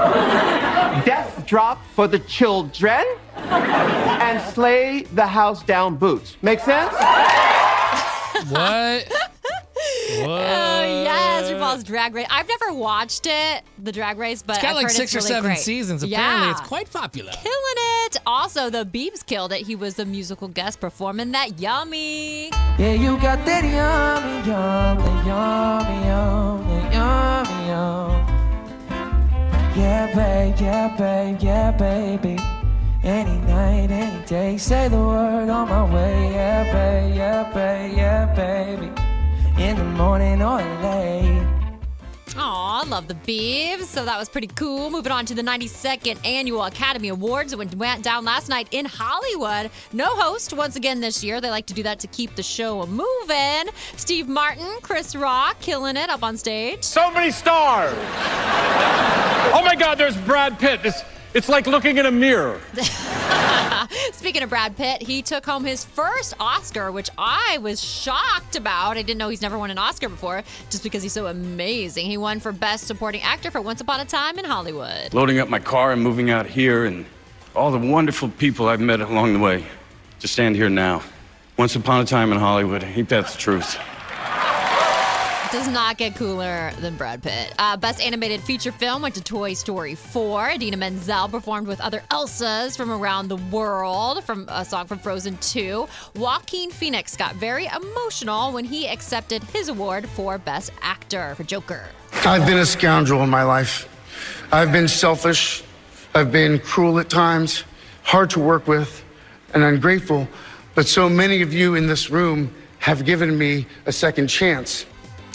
death drop for the children, and slay the house down boots. Make sense? What? Yes, RuPaul's Drag Race. I've never watched it, the Drag Race, but It's got I've like heard 6 or it's 7 really great. seasons. Apparently, Yeah. it's quite popular. Killing it. Also, the Biebs killed it. He was the musical guest performing that Yummy. Yeah, you got that yummy, yummy, yummy, yummy, yummy, yum. Yeah, babe, yeah, babe, yeah, baby. Any night, any day, say the word on my way. Yeah, babe, yeah, babe, yeah, baby. In the morning or late. Aw, I love the Biebs. So that was pretty cool. Moving on to the 92nd Annual Academy Awards. It went down last night in Hollywood. No host once again this year. They like to do that to keep the show moving. Steve Martin, Chris Rock, killing it up on stage. So many stars. Oh my God, there's Brad Pitt. It's like looking in a mirror. Speaking of Brad Pitt, he took home his first Oscar, which I was shocked about. I didn't know he's never won an Oscar before, just because he's so amazing. He won for Best Supporting Actor for Once Upon a Time in Hollywood. Loading up my car and moving out here, and all the wonderful people I've met along the way to stand here now. Once upon a time in Hollywood. Ain't that the truth? Does not get cooler than Brad Pitt. Best Animated Feature Film went to Toy Story 4. Idina Menzel performed with other Elsas from around the world from a song from Frozen 2. Joaquin Phoenix got very emotional when he accepted his award for Best Actor for Joker. I've been a scoundrel in my life. I've been selfish. I've been cruel at times, hard to work with, and ungrateful. But so many of you in this room have given me a second chance.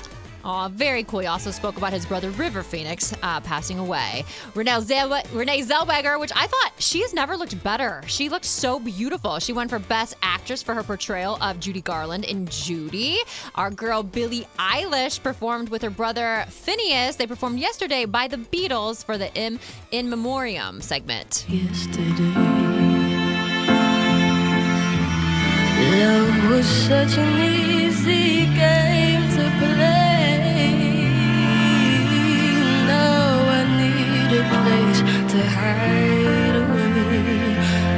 Oh, very cool. He also spoke about his brother River Phoenix passing away. Renee Zellweger, which I thought she has never looked better. She looked so beautiful. She won for Best Actress for her portrayal of Judy Garland in Judy. Our girl Billie Eilish performed with her brother Phineas. They performed yesterday by the Beatles for the In Memoriam segment. Yesterday, love was such an easy game to play. Now I need a place to hide away.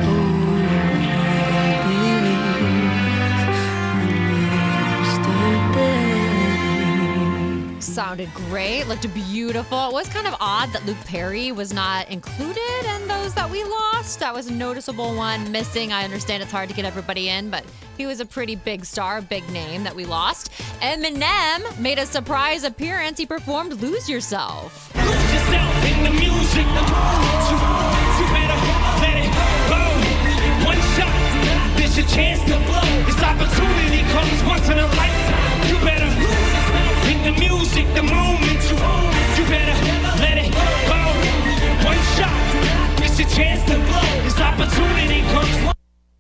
Sounded great, looked beautiful. It was kind of odd that Luke Perry was not included in those that we lost. That was a noticeable one missing. I understand it's hard to get everybody in, but he was a pretty big star, big name that we lost. Eminem made a surprise appearance. He performed Lose Yourself. Lose yourself in the music. You better let it go. One shot, this your chance to blow. This opportunity comes once in a lifetime. You better lose yourself in the music. The moment you own it, you better let it go. One shot, this your chance to blow. This opportunity comes once.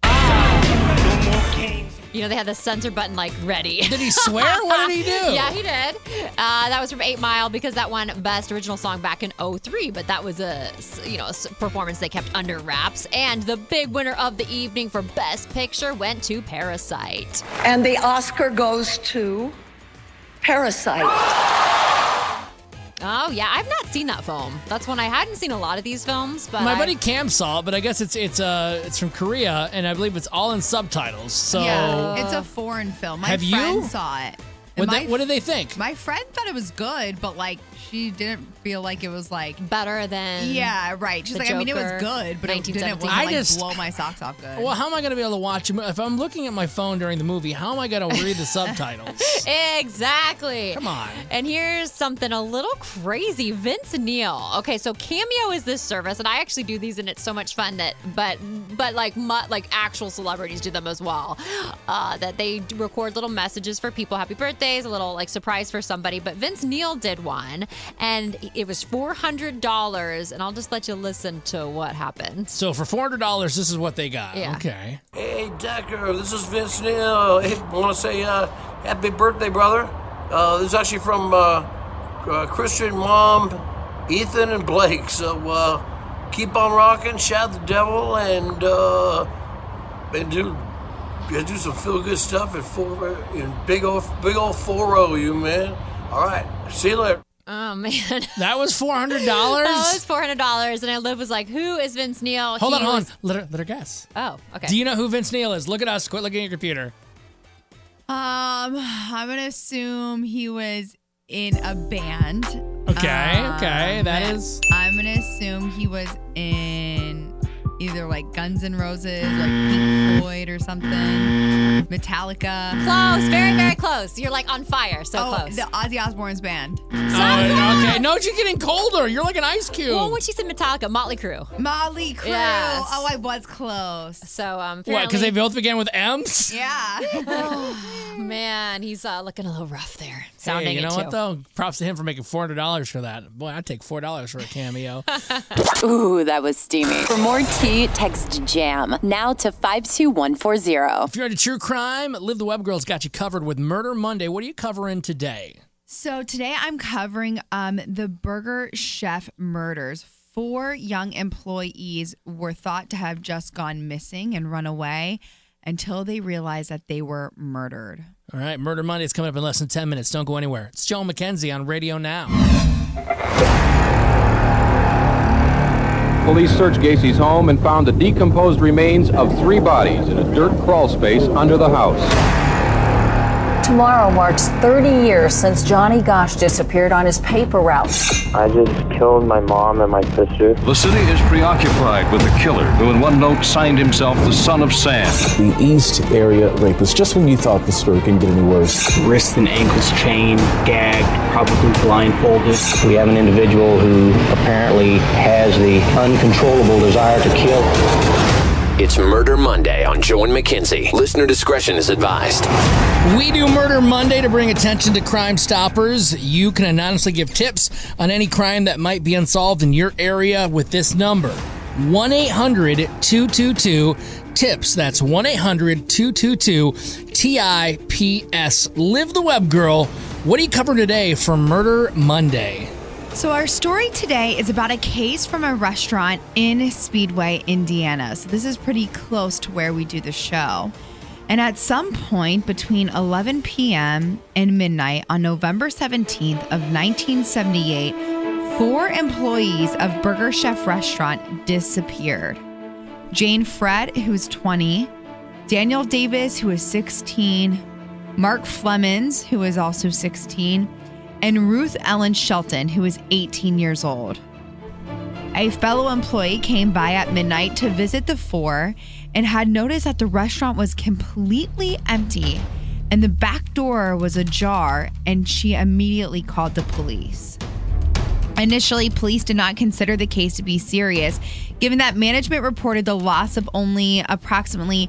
You know, they had the censor button like ready. Did he swear? What did he do? Yeah, he did. That was from 8 Mile because that won Best Original Song back in 2003, but that was a performance they kept under wraps. And the big winner of the evening for Best Picture went to Parasite. And the Oscar goes to Parasite. Oh, yeah. I've not seen that film. That's one I hadn't seen a lot of these films. But my buddy Cam saw it, but I guess it's from Korea, and I believe it's all in subtitles. So yeah, it's a foreign film. My friend saw it. What did they think? My friend thought it was good, but like she didn't feel like it was like better than. Yeah, right. She's like, Joker, I mean, it was good, but it didn't blow my socks off good. Well, how am I going to be able to watch it if I'm looking at my phone during the movie? How am I going to read the subtitles? Exactly. Come on. And here's something a little crazy. Vince Neil. Okay, so Cameo is this service, and I actually do these, and it's so much fun that, but like actual celebrities do them as well. That they record little messages for people, happy birthdays, a little like surprise for somebody. But Vince Neil did one, and it was $400, and I'll just let you listen to what happened. So for $400, this is what they got. Yeah. Okay. Hey, Decker, this is Vince Neil. Hey, I want to say happy birthday, brother. This is actually from Christian, Mom, Ethan, and Blake. So keep on rocking, shout the devil, and do some feel-good stuff in big old 4-0, you man. All right, see you later. Oh, man. That was $400? That was $400. And Liv was like, who is Vince Neil? Hold on. Let her guess. Oh, okay. Do you know who Vince Neil is? Look at us. Quit looking at your computer. I'm going to assume he was in a band. Okay. That is. I'm going to assume he was in either like Guns N' Roses, like Pink Floyd or something. Metallica. Close. Very, very close. You're like on fire. So close. The Ozzy Osbourne's band. Okay. No, you're getting colder. You're like an ice cube. Well, when she said Metallica, Motley Crue. Motley Crue. Yes. Oh, I was close. So, what, because they both began with M's? Yeah. Oh, man, he's looking a little rough there. Sounding Hey, you know it what, too. though? Props to him for making $400 for that. Boy, I'd take $4 for a cameo. Ooh, that was steamy. For more tea, text JAM now to 52140. If you're into true crime, Liv the Web Girl's got you covered with Murder Monday. What are you covering today? So today I'm covering the Burger Chef murders. 4 young employees were thought to have just gone missing and run away until they realized that they were murdered. All right, Murder Monday is coming up in less than 10 minutes. Don't go anywhere. It's Joe McKenzie on Radio Now. Police searched Gacy's home and found the decomposed remains of 3 bodies in a dirt crawl space under the house. Tomorrow marks 30 years since Johnny Gosch disappeared on his paper route. I just killed my mom and my sister. The city is preoccupied with the killer who in one note signed himself the Son of Sam. The East Area Rapist, just when you thought the story couldn't get any worse. Wrists and ankles chained, gagged, probably blindfolded. We have an individual who apparently has the uncontrollable desire to kill. It's Murder Monday on Joe and McKenzie. Listener discretion is advised. We do Murder Monday to bring attention to Crime Stoppers. You can anonymously give tips on any crime that might be unsolved in your area with this number, 1-800-222-TIPS. That's 1-800-222-TIPS. Liv the Web Girl, what are you covering today for Murder Monday? So our story today is about a case from a restaurant in Speedway, Indiana. So this is pretty close to where we do the show. And at some point between 11 p.m. and midnight on November 17th of 1978, 4 employees of Burger Chef restaurant disappeared. Jane Fred, who was 20, Daniel Davis, who was 16, Mark Flemons, who was also 16, and Ruth Ellen Shelton, who was 18 years old. A fellow employee came by at midnight to visit the 4 and had noticed that the restaurant was completely empty and the back door was ajar, and she immediately called the police. Initially, police did not consider the case to be serious, given that management reported the loss of only approximately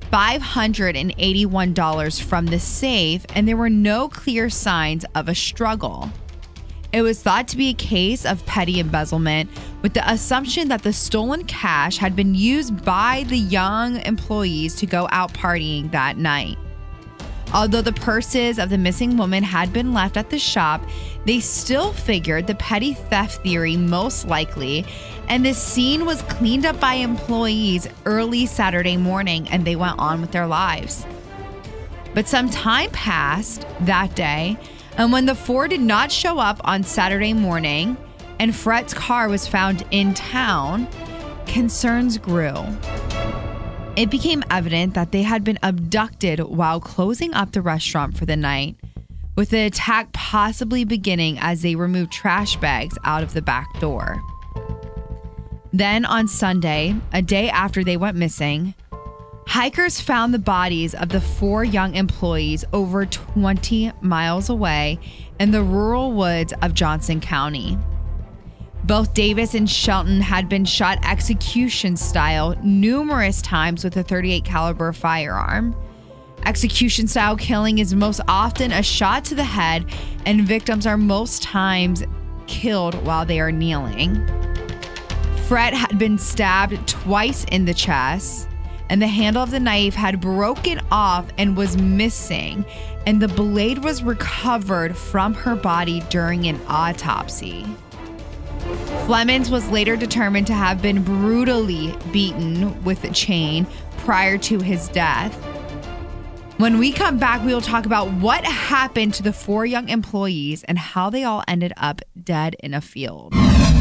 $581 from the safe, and there were no clear signs of a struggle. It was thought to be a case of petty embezzlement, with the assumption that the stolen cash had been used by the young employees to go out partying that night. Although the purses of the missing woman had been left at the shop, they still figured the petty theft theory most likely, and the scene was cleaned up by employees early Saturday morning and they went on with their lives. But some time passed that day, and when the 4 did not show up on Saturday morning and Fred's car was found in town, concerns grew. It became evident that they had been abducted while closing up the restaurant for the night, with the attack possibly beginning as they removed trash bags out of the back door. Then on Sunday, a day after they went missing, hikers found the bodies of the 4 young employees over 20 miles away in the rural woods of Johnson County. Both Davis and Shelton had been shot execution style numerous times with a .38 caliber firearm. Execution style killing is most often a shot to the head, and victims are most times killed while they are kneeling. Fred had been stabbed twice in the chest, and the handle of the knife had broken off and was missing, and the blade was recovered from her body during an autopsy. Flemons was later determined to have been brutally beaten with a chain prior to his death. When we come back, we will talk about what happened to the 4 young employees and how they all ended up dead in a field.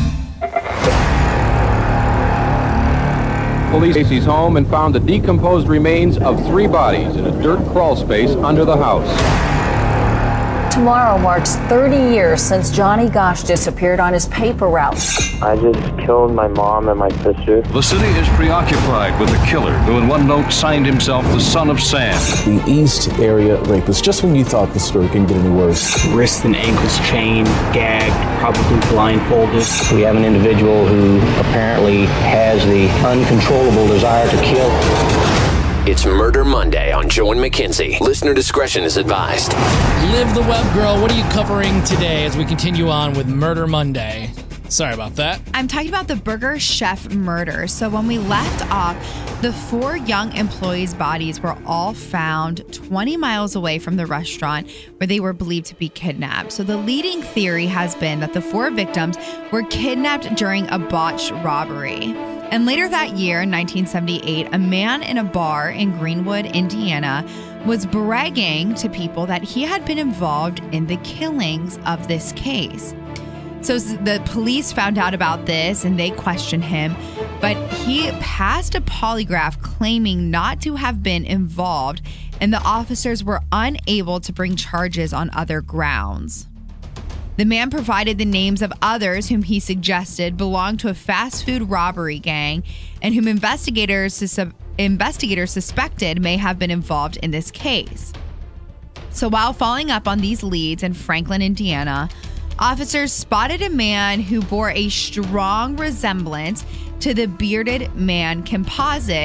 Police seized home and found the decomposed remains of 3 bodies in a dirt crawl space under the house. Tomorrow marks 30 years since Johnny Gosch disappeared on his paper route. I just killed my mom and my sister. The city is preoccupied with the killer who in one note signed himself the son of Sam. The East Area Rapist, just when you thought the story couldn't get any worse. Wrists and ankles chained, gagged, probably blindfolded. We have an individual who apparently has the uncontrollable desire to kill. It's Murder Monday on Joe and McKenzie. Listener discretion is advised. Liv the Web Girl, what are you covering today as we continue on with Murder Monday? Sorry about that. I'm talking about the Burger Chef murder. So when we left off, the 4 young employees' bodies were all found 20 miles away from the restaurant where they were believed to be kidnapped. So the leading theory has been that the 4 victims were kidnapped during a botched robbery. And later that year, in 1978, a man in a bar in Greenwood, Indiana, was bragging to people that he had been involved in the killings of this case. So the police found out about this and they questioned him, but he passed a polygraph claiming not to have been involved, and the officers were unable to bring charges on other grounds. The man provided the names of others whom he suggested belonged to a fast food robbery gang and whom investigators suspected may have been involved in this case. So while following up on these leads in Franklin, Indiana, officers spotted a man who bore a strong resemblance to the bearded man composite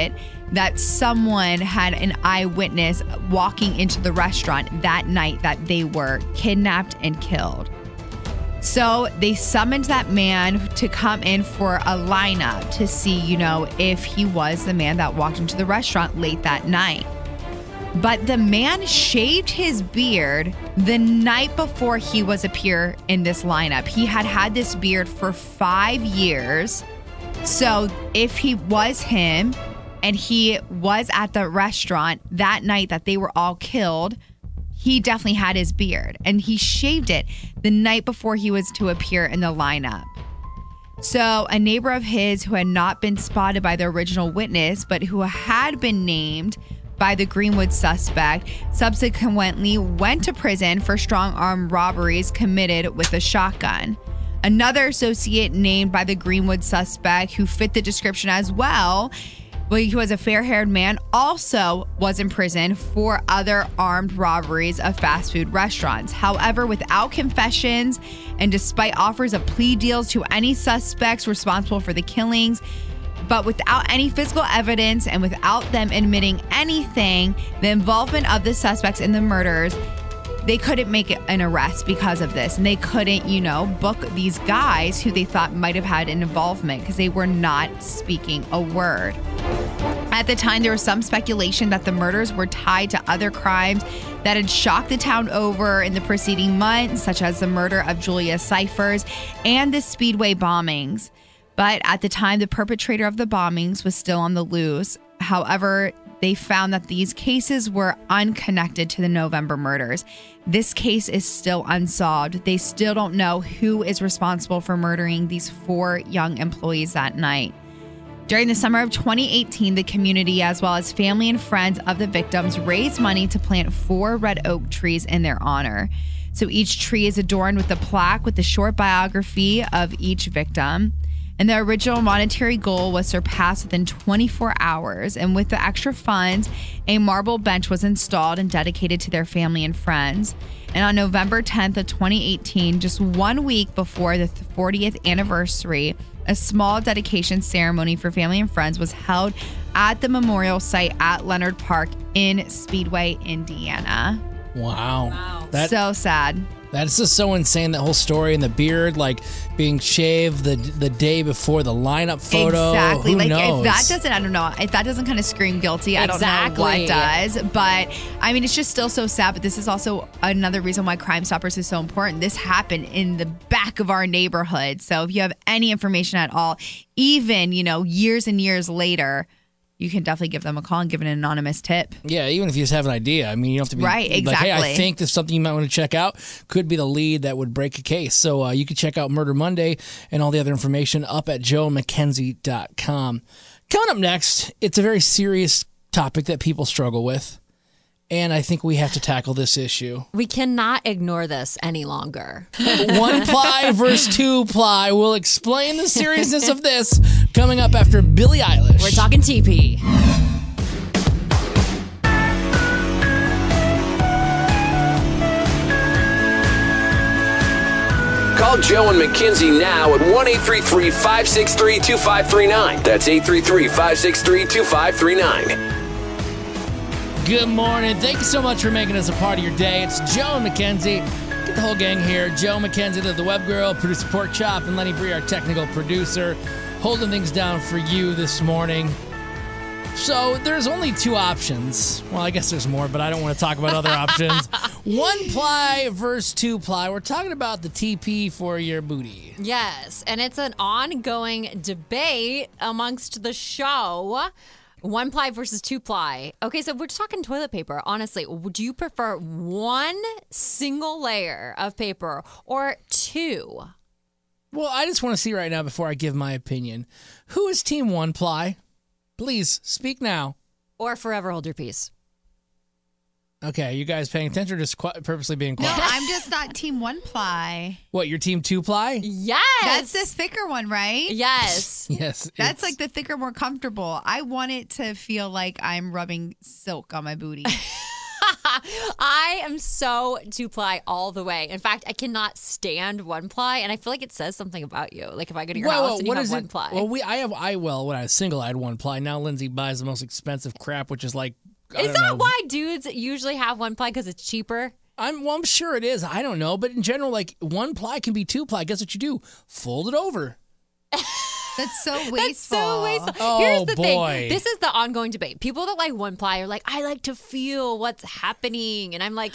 that someone had an eyewitness walking into the restaurant that night that they were kidnapped and killed. So they summoned that man to come in for a lineup to see, if he was the man that walked into the restaurant late that night. But the man shaved his beard the night before he was appear in this lineup. He had this beard for 5 years. So if he was him and he was at the restaurant that night that they were all killed, he definitely had his beard. And he shaved it the night before he was to appear in the lineup. So a neighbor of his who had not been spotted by the original witness, but who had been named by the Greenwood suspect, subsequently went to prison for strong arm robberies committed with a shotgun. Another associate named by the Greenwood suspect who fit the description as well, he was a fair-haired man, also was in prison for other armed robberies of fast food restaurants. However, without confessions and despite offers of plea deals to any suspects responsible for the killings, but without any physical evidence and without them admitting anything, the involvement of the suspects in the murders, they couldn't make an arrest because of this. And they couldn't, book these guys who they thought might have had an involvement because they were not speaking a word. At the time, there was some speculation that the murders were tied to other crimes that had shocked the town over in the preceding months, such as the murder of Julia Cyphers and the Speedway bombings. But at the time, the perpetrator of the bombings was still on the loose. However, they found that these cases were unconnected to the November murders. This case is still unsolved. They still don't know who is responsible for murdering these 4 young employees that night. During the summer of 2018, the community, as well as family and friends of the victims, raised money to plant 4 red oak trees in their honor. So each tree is adorned with a plaque with the short biography of each victim. And the original monetary goal was surpassed within 24 hours. And with the extra funds, a marble bench was installed and dedicated to their family and friends. And on November 10th of 2018, just 1 week before the 40th anniversary, a small dedication ceremony for family and friends was held at the memorial site at Leonard Park in Speedway, Indiana. Wow. So sad. That's just so insane, that whole story, and the beard, being shaved the day before the lineup photo. Exactly. Who knows? If that doesn't, I don't know. If that doesn't kind of scream guilty, I don't know what does. But, it's just still so sad. But this is also another reason why Crime Stoppers is so important. This happened in the back of our neighborhood. So if you have any information at all, even, years and years later, you can definitely give them a call and give an anonymous tip. Yeah, even if you just have an idea. You don't have to be right, exactly. Hey, I think there's something you might want to check out. Could be the lead that would break a case. So you can check out Murder Monday and all the other information up at joemckenzie.com. Coming up next, it's a very serious topic that people struggle with. And I think we have to tackle this issue. We cannot ignore this any longer. 1-ply versus 2-ply. We'll explain the seriousness of this coming up after Billie Eilish. We're talking TP. Call Joe and Mackenzie now at 1-833-563-2539. That's 833-563-2539. Good morning. Thank you so much for making us a part of your day. It's Joe and Mackenzie. Get the whole gang here. Joe Mackenzie, the web girl, producer Pork Chop, and Lenny Bree, our technical producer, holding things down for you this morning. So there's only 2 options. Well, I guess there's more, but I don't want to talk about other options. 1-ply versus 2-ply. We're talking about the TP for your booty. Yes, and it's an ongoing debate amongst the show. 1-ply versus 2-ply. Okay, so we're talking toilet paper. Honestly, would you prefer 1 single layer of paper or 2? Well, I just want to see right now before I give my opinion. Who is team 1-ply? Please speak now. Or forever hold your peace. Okay, you guys paying attention or just purposely being quiet? No, I'm just not team 1-ply. What, you're team 2-ply? Yes. That's the thicker one, right? Yes. Yes. That's like the thicker, more comfortable. I want it to feel like I'm rubbing silk on my booty. I am so 2-ply all the way. In fact, I cannot stand 1-ply, and I feel like it says something about you. Like if I go to your house and you have 1-ply. Well, when I was single, I had 1-ply. Now Lindsay buys the most expensive crap, which is like. Is that why dudes usually have 1-ply because it's cheaper? I'm sure it is. I don't know, but in general, like 1-ply can be 2-ply. Guess what you do? Fold it over. That's so wasteful. Oh, Here's the boy. thing. This is the ongoing debate. People that like 1-ply are like, I like to feel what's happening. And I'm like,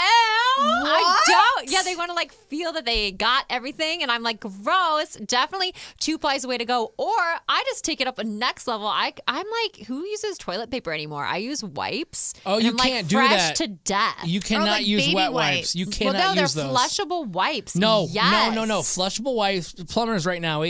I don't. Yeah, they want to like feel that they got everything. And I'm like, gross. Definitely 2-ply is the way to go. Or I just take it up a next level. I'm like, who uses toilet paper anymore? I use wipes. Oh, and you I'm can't like do fresh that. to death. You cannot use wet wipes. You cannot use those. They're flushable wipes. No, yes. no. Flushable wipes. Plumbers right now,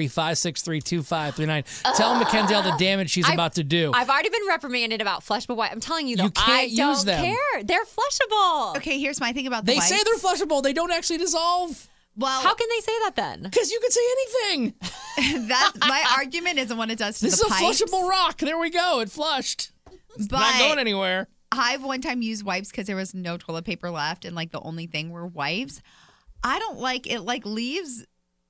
833-563-2539. Tell Mackenzie all the damage she's about to do. I've already been reprimanded about flushable wipes. I'm telling you, though, You can't I use don't them. care. They're flushable. Okay, here's my thing about the They wipes. say they're flushable. They don't actually dissolve. Well, how can they say that then? Because you can say anything. That's my argument isn't what it does to This the is a pipes. flushable rock. There we go. It flushed. It's But not going anywhere. I've one time used wipes because there was no toilet paper left, and like the only thing were wipes. I don't like it. Like leaves.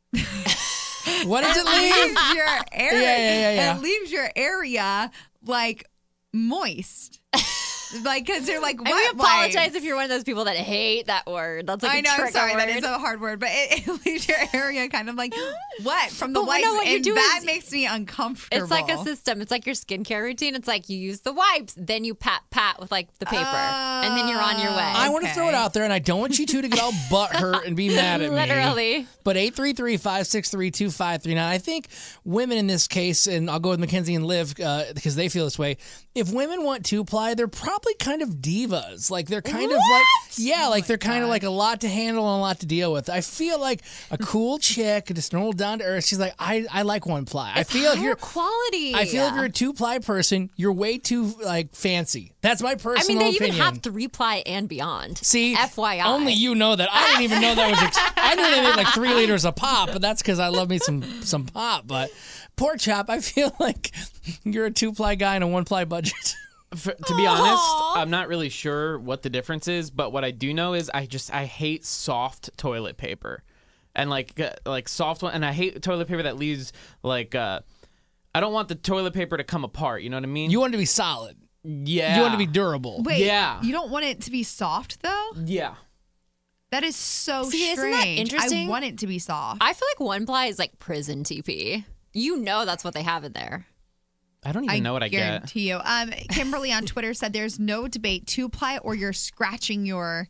What does it leave? Leaves your area. Yeah. It leaves your area like moist. Like, because they're like wet And we apologize wipes. if you're one of those people that hate that word. That's like I a know, trigger sorry, word. that is a hard word, but it leaves your area kind of like wet from the But wipes, no, what you and do that is- makes me uncomfortable. It's like a system. It's like your skincare routine. It's like you use the wipes, then you pat with like the paper, and then you're on your way. I want to throw it out there, and I don't want you two to get all butthurt and be mad at me. Literally. But 833-563-2539. I think women in this case, and I'll go with Mackenzie and Liv because they feel this way. If women want 2-ply, they're probably kind of divas. Like they're kind of like, yeah, like they're kind of like a lot to handle and a lot to deal with. I feel like a cool chick, just normal down to earth. She's like, I like 1-ply. I feel higher you're quality. I feel if you're a 2-ply person, you're way too like fancy. That's my I personal mean, they opinion. even have 3-ply and beyond. See, FYI. only you know that. I didn't even know that was. I knew they made like 3 liters of pop, but that's because I love me some pop. But pork chop, I feel like you're a 2-ply guy in a 1-ply budget. To be honest, I'm not really sure what the difference is, but what I do know is I hate soft toilet paper, and like soft one, and I hate toilet paper that leaves like I don't want the toilet paper to come apart. You know what I mean? You want it to be solid. Yeah. You want it to be durable. Wait, yeah. you don't want it to be soft though? Yeah. That is so See, strange. isn't that interesting? I want it to be soft. I feel like 1-ply is like prison TP. You know that's what they have in there. I don't even know what I get. guarantee you. Kimberly on Twitter said there's no debate. 2-ply or you're scratching your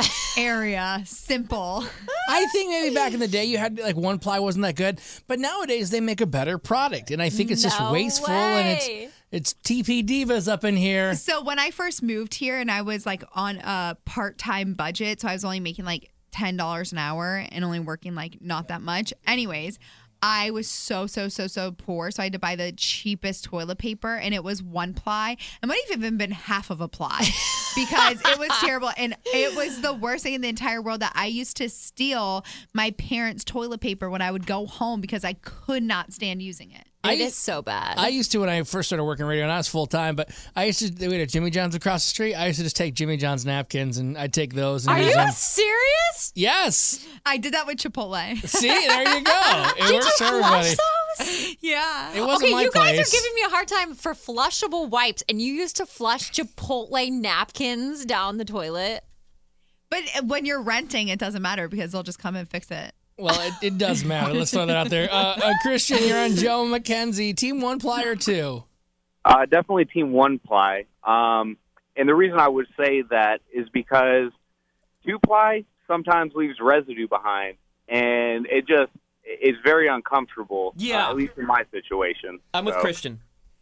area. Simple. I think maybe back in the day you had like 1-ply wasn't that good, but nowadays they make a better product, and I think it's just No wasteful way. and it's TP divas up in here. So when I first moved here and I was like on a part-time budget, so I was only making like $10 an hour and only working like not that much. Anyways, I was so poor. So I had to buy the cheapest toilet paper, and it was 1-ply. It might have even been half of a ply because it was terrible. And it was the worst thing in the entire world that I used to steal my parents' toilet paper when I would go home because I could not stand using it. It is so bad. I used to when I first started working radio, and I was full time. But I used to we had a Jimmy John's across the street. I used to just take Jimmy John's napkins and I'd take those. And Are use you them. serious? Yes. I did that with Chipotle. See, there you go. It Did works you for everybody. flush those? Yeah. It wasn't Okay, my you guys place. are giving me a hard time for flushable wipes, and you used to flush Chipotle napkins down the toilet. But when you're renting, it doesn't matter because they'll just come and fix it. Well, it does matter. Let's throw that out there. Christian, you're on Joe Mackenzie. Team 1-ply or 2? Definitely Team 1-ply. And the reason I would say that is because 2-ply sometimes leaves residue behind, and it just is very uncomfortable. Yeah. At least in my situation. I'm with So. Christian.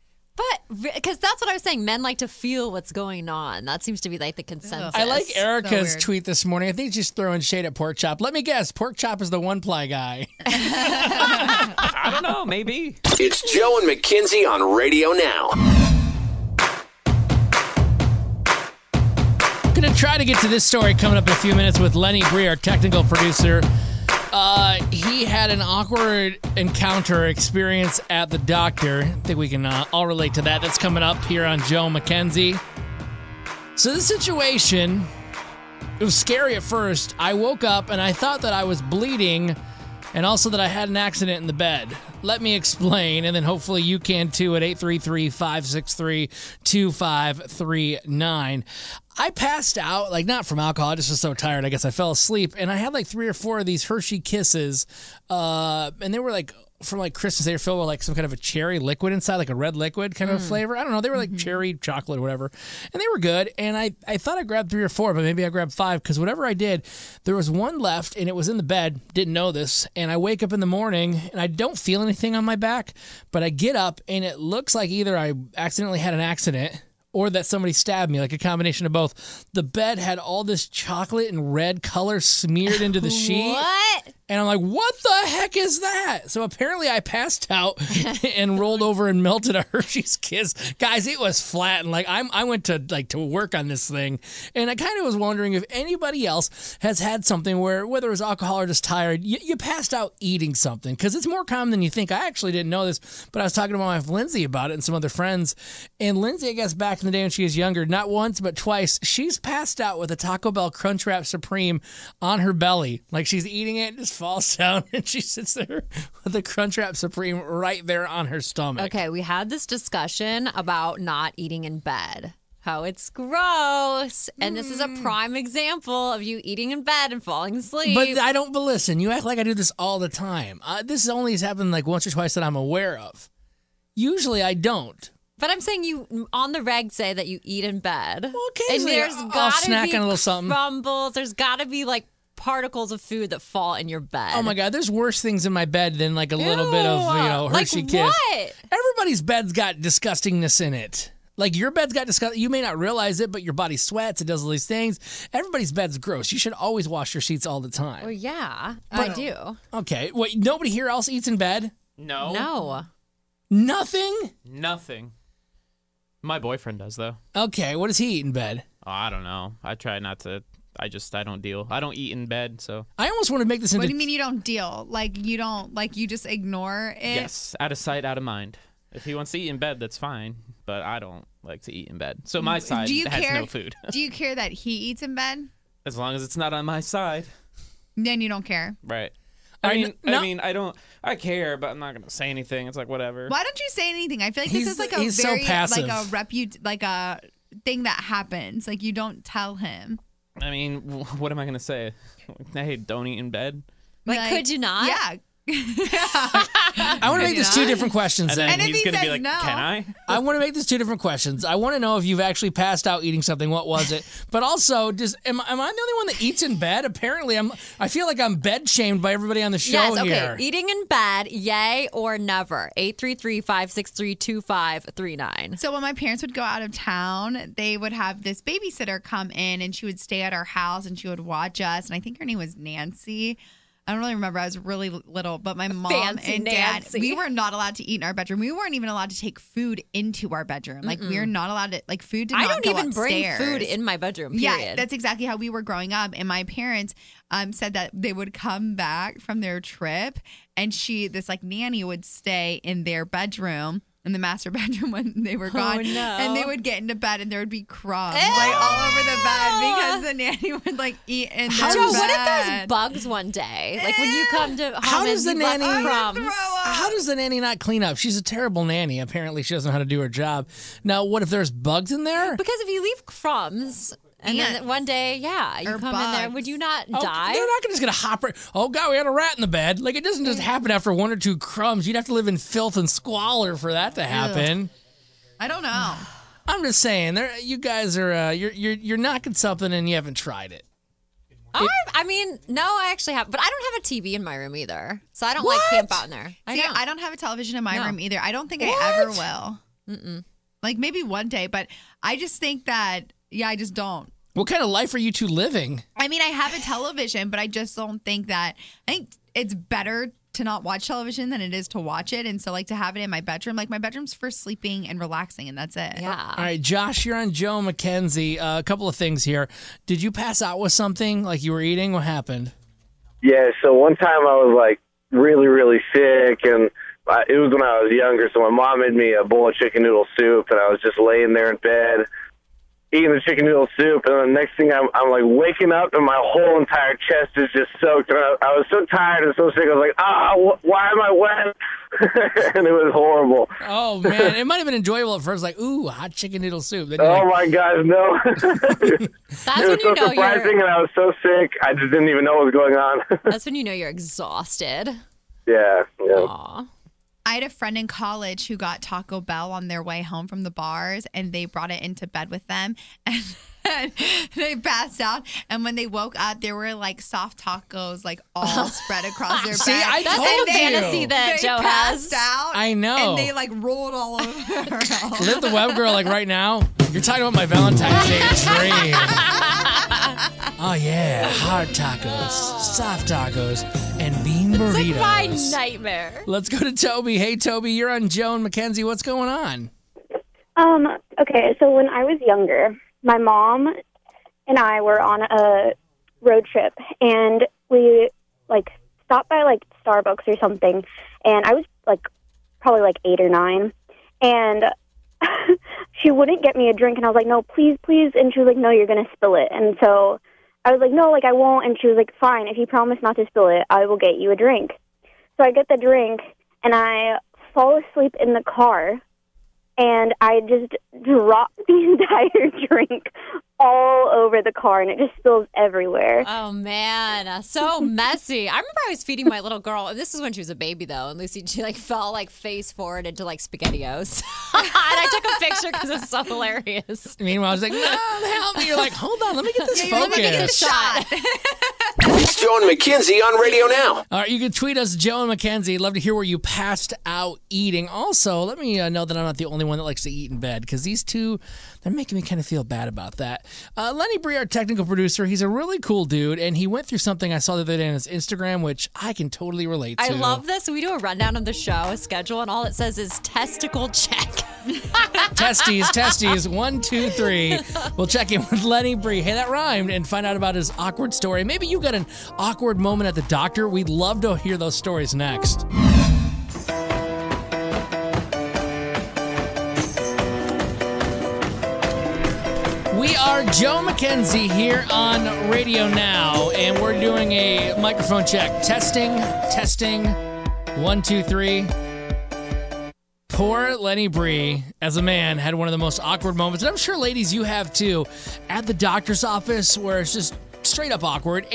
But because that's what I was saying, men like to feel what's going on. That seems to be like the consensus. I like Erica's weird. tweet this morning. I think she's throwing shade at Pork Chop. Let me guess, Pork Chop is the 1-ply guy. I don't know, maybe. It's Joe and Mackenzie on radio now. Going to try to get to this story coming up in a few minutes with Lenny Bree, our technical producer. He had an awkward encounter experience at the doctor. I think we can all relate to that. That's coming up here on Joe Mackenzie. So this situation, it was scary at first. I woke up and I thought that I was bleeding and also that I had an accident in the bed. Let me explain, and then hopefully you can too at 833-563-2539. I passed out, like not from alcohol, I just was so tired, I guess I fell asleep, and I had like 3 or 4 of these Hershey Kisses, and they were like from like Christmas. They were filled with like some kind of a cherry liquid inside, like a red liquid kind of flavor. I don't know. They were like cherry chocolate or whatever, and they were good. And I thought I grabbed 3 or 4, but maybe I grabbed 5 because whatever I did, there was one left, and it was in the bed. Didn't know this, and I wake up in the morning and I don't feel anything on my back, but I get up and it looks like either I accidentally had an accident or that somebody stabbed me, like a combination of both. The bed had all this chocolate and red color smeared into the sheet. What? And I'm like, what the heck is that? So apparently I passed out and rolled over and melted a Hershey's Kiss. Guys, it was flat. And like I went to work on this thing. And I kind of was wondering if anybody else has had something where, whether it was alcohol or just tired, you passed out eating something. Because it's more common than you think. I actually didn't know this, but I was talking to my wife Lindsay about it and some other friends. And Lindsay, I guess back in the day when she was younger, not once but twice, she's passed out with a Taco Bell Crunchwrap Supreme on her belly. Like she's eating it, just falls down, and she sits there with the Crunchwrap Supreme right there on her stomach. Okay, we had this discussion about not eating in bed. How it's gross. And this is a prime example of you eating in bed and falling asleep. But listen, you act like I do this all the time. This only has happened like once or twice that I'm aware of. Usually I don't. But I'm saying you on the reg say that you eat in bed. Well, occasionally and there's I'll gotta snack be on a little something. crumbles. There's got to be like particles of food that fall in your bed. Oh my God, there's worse things in my bed than like a little bit of, Hershey like Kiss. What? Everybody's bed's got disgustingness in it. Like your bed's got disgusting. You may not realize it, but your body sweats. It does all these things. Everybody's bed's gross. You should always wash your sheets all the time. Well, yeah, I do. Okay. Wait, nobody here else eats in bed? No. Nothing? Nothing. My boyfriend does, though. Okay, what does he eat in bed? Oh, I don't know. I try not to. I don't deal. I don't eat in bed, so. I almost want to make this into... What do you mean you don't deal? Like, you don't, like, you just ignore it? Yes, out of sight, out of mind. If he wants to eat in bed, that's fine, but I don't like to eat in bed. So my side has no food. Do you care that he eats in bed? As long as it's not on my side. Then you don't care. Right. I care, but I'm not going to say anything. It's like, whatever. Why don't you say anything? I feel like this is like a very, so passive. like a thing that happens. Like, you don't tell him. I mean, what am I going to say? Hey, don't eat in bed? Like, could you not? Yeah. I want to make this 2 different questions. And then he's going to be like, no. Can I? I want to make this 2 different questions. I want to know if you've actually passed out eating something. What was it? But also, am I the only one that eats in bed? Apparently, I feel like I'm bed shamed by everybody on the show yes, okay. here. Eating in bed, yay or never? 833-563-2539. So when my parents would go out of town, they would have this babysitter come in, and she would stay at our house, and she would watch us. And I think her name was Nancy. I don't really remember. I was really little, but my mom Fancy and dad, Nancy. we were not allowed to eat in our bedroom. We weren't even allowed to take food into our bedroom. Like, we are not allowed to, like, food did not go I don't even upstairs. bring food in my bedroom, period. Yeah, that's exactly how we were growing up. And my parents said that they would come back from their trip, and this, like, nanny would stay in their bedroom, in the master bedroom when they were gone. Oh, no. And they would get into bed, and there would be crumbs, like, all over the bed because the nanny would, like, eat in their Joe, bed. what if there's bugs one day? Like, when you come to home How does and the you left nanny- crumbs. How does the nanny not clean up? She's a terrible nanny. Apparently, she doesn't know how to do her job. Now, what if there's bugs in there? Because if you leave crumbs, and then one day, you Or come in there, would you not die? They're not just going to hop right. Oh, God, we had a rat in the bed. Like, it doesn't just happen after 1 or 2 crumbs. You'd have to live in filth and squalor for that to happen. I don't know. I'm just saying, you guys are you're knocking something and you haven't tried it. I mean, no, I actually have, but I don't have a TV in my room either, so I don't like camp out in there. I don't have a television in my room either. I don't think I ever will. Mm-mm. Like, maybe one day, but I just think that, I just don't. What kind of life are you two living? I mean, I have a television, but I just don't think that. I think it's better to not watch television than it is to watch it. And so, like, to have it in my bedroom, like, my bedroom's for sleeping and relaxing, and that's it. Yeah. All right, Josh, you're on Joe McKenzie. A couple of things here. Did you pass out with something like you were eating? What happened? Yeah, so one time I was, like, really, really sick, and it was when I was younger, so my mom made me a bowl of chicken noodle soup, and I was just laying there in bed, eating the chicken noodle soup, and the next thing I'm like waking up, and my whole entire chest is just soaked. And I was so tired and so sick. I was like, why am I wet? And it was horrible. Oh man, it might have been enjoyable at first, like, ooh, hot chicken noodle soup. Then Oh my gosh, no! That's It was when so you know surprising, and I was so sick. I just didn't even know what was going on. That's when you know you're exhausted. Yeah. Aw. I had a friend in college who got Taco Bell on their way home from the bars, and they brought it into bed with them, and they passed out. And when they woke up, there were like soft tacos, like all spread across their See, back. I That's told a you. fantasy that They Joe passed has. out. I know. And they like rolled all over her house. Live the web girl like right now. You're talking about my Valentine's Day dream. Oh yeah, hard tacos, soft tacos, and bean burritos. It's like my nightmare. Let's go to Toby. Hey Toby, you're on Joe and Mackenzie. What's going on? Okay, so when I was younger, my mom and I were on a road trip, and we like stopped by like Starbucks or something, and I was like probably like 8 or 9, and she wouldn't get me a drink, and I was like, no, please, please, and she was like, no, you're gonna spill it. And so I was like, no, like I won't, and she was like, fine, if you promise not to spill it, I will get you a drink. So I get the drink, and I fall asleep in the car, and I just dropped the entire drink all over the car, and it just spills everywhere. Oh, man. So messy. I remember I was feeding my little girl. This is when she was a baby, though. And Lucy, she like fell like face forward into like SpaghettiOs. And I took a picture because it was so hilarious. Meanwhile, I was like, no, help me. You're like, hold on, let me get this focus. Let me get this shot. It's Joe and Mackenzie on radio now. All right, you can tweet us, Joe and Mackenzie. Love to hear where you passed out eating. Also, let me know that I'm not the only one that likes to eat in bed, because these two, they're making me kind of feel bad about that. Lenny Bree, our technical producer, he's a really cool dude, and he went through something I saw the other day on his Instagram, which I can totally relate to. I love this. We do a rundown of the show, a schedule, and all it says is testicle check. Testes, 1, 2, 3. We'll check in with Lenny Bree. Hey, that rhymed, and find out about his awkward story. Maybe you got an awkward moment at the doctor. We'd love to hear those stories next. We are Joe Mackenzie here on Radio Now, and we're doing a microphone check. Testing. 1, 2, 3. Poor Lenny Bree, as a man, had one of the most awkward moments, and I'm sure, ladies, you have too, at the doctor's office, where it's just straight up awkward.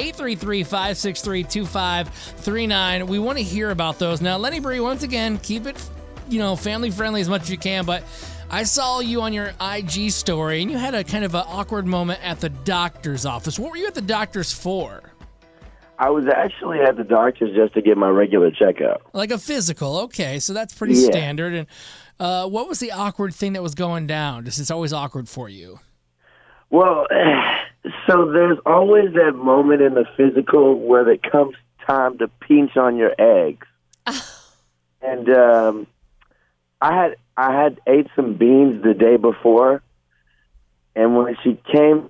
833-563-2539. We want to hear about those. Now, Lenny Bree, once again, keep it, family friendly as much as you can, but I saw you on your IG story, and you had a kind of an awkward moment at the doctor's office. What were you at the doctor's for? I was actually at the doctor's just to get my regular checkup. Like a physical. Okay, so that's pretty standard. And what was the awkward thing that was going down? Just it's always awkward for you. Well, so there's always that moment in the physical where it comes time to pinch on your eggs. And I had ate some beans the day before, and when she came,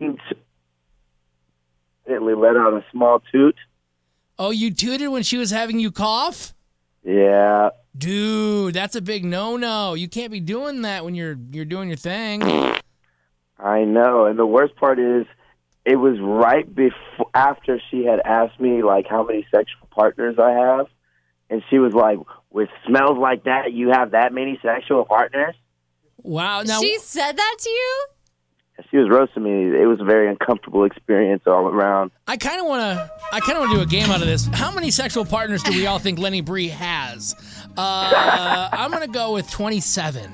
let out a small toot. Oh, you tooted when she was having you cough? Yeah. Dude, that's a big no-no. You can't be doing that when you're doing your thing. I know, and the worst part is, it was right after she had asked me like how many sexual partners I have, and she was like, "With smells like that, you have that many sexual partners?" Wow! Now she said that to you? She was roasting me. It was a very uncomfortable experience all around. I kind of want to do a game out of this. How many sexual partners do we all think Lenny Bree has? I'm gonna go with 27.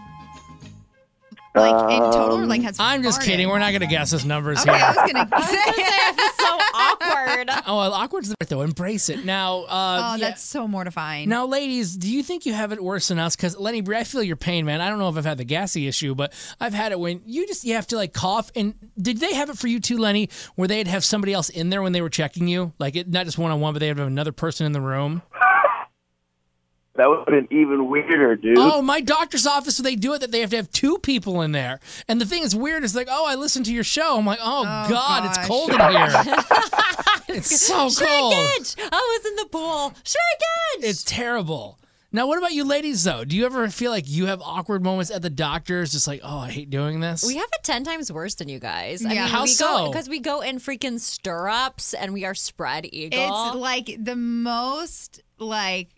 Like in total, or like has I'm just farted? kidding. We're not gonna guess his numbers Okay, here. I was gonna say it's so awkward. Oh, well, awkward's the right though. Embrace it. Now, that's so mortifying. Now, ladies, do you think you have it worse than us? Because Lenny Bree, I feel your pain, man. I don't know if I've had the gassy issue, but I've had it when you have to like cough. And did they have it for you too, Lenny? Where they'd have somebody else in there when they were checking you, like not just one-on-one, but they'd have another person in the room. That would have been even weirder, dude. Oh, my doctor's office, they do it that they have to have 2 people in there. And the thing is weird is like, I listened to your show. I'm like, oh God, gosh. it's cold in here. It's so cold. Shrinkage! I was in the pool. Shrinkage! It's terrible. Now, what about you ladies, though? Do you ever feel like you have awkward moments at the doctor's, just like, oh, I hate doing this? We have it 10 times worse than you guys. Yeah. I mean, How so? Because we go in freaking stirrups and we are spread eagle. It's like the most like,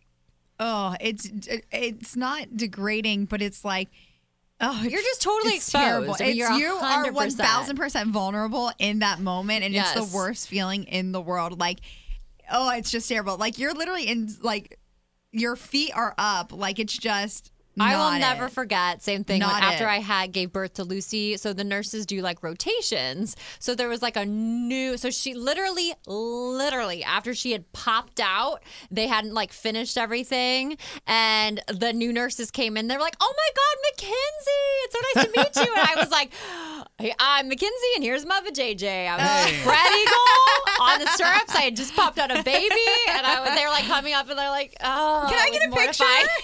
it's not degrading, but it's like, you're just totally it's exposed. terrible. I mean, You are 1,000% vulnerable in that moment, and it's Yes. the worst feeling in the world. Like, it's just terrible. Like you're literally in like your feet are up. Like it's just. I will not never it. forget. Same thing Not after it. I gave birth to Lucy. So the nurses do like rotations. So there was like so she literally after she had popped out, they hadn't like finished everything, and the new nurses came in. They're like, "Oh my God, Mackenzie! It's so nice to meet you." And I was like, "Hey, I'm Mackenzie, and here's Mother JJ. I was spread eagle on the stirrups. I had just popped out a baby, and they were like coming up, and they're like, "Oh, Can I get a picture?"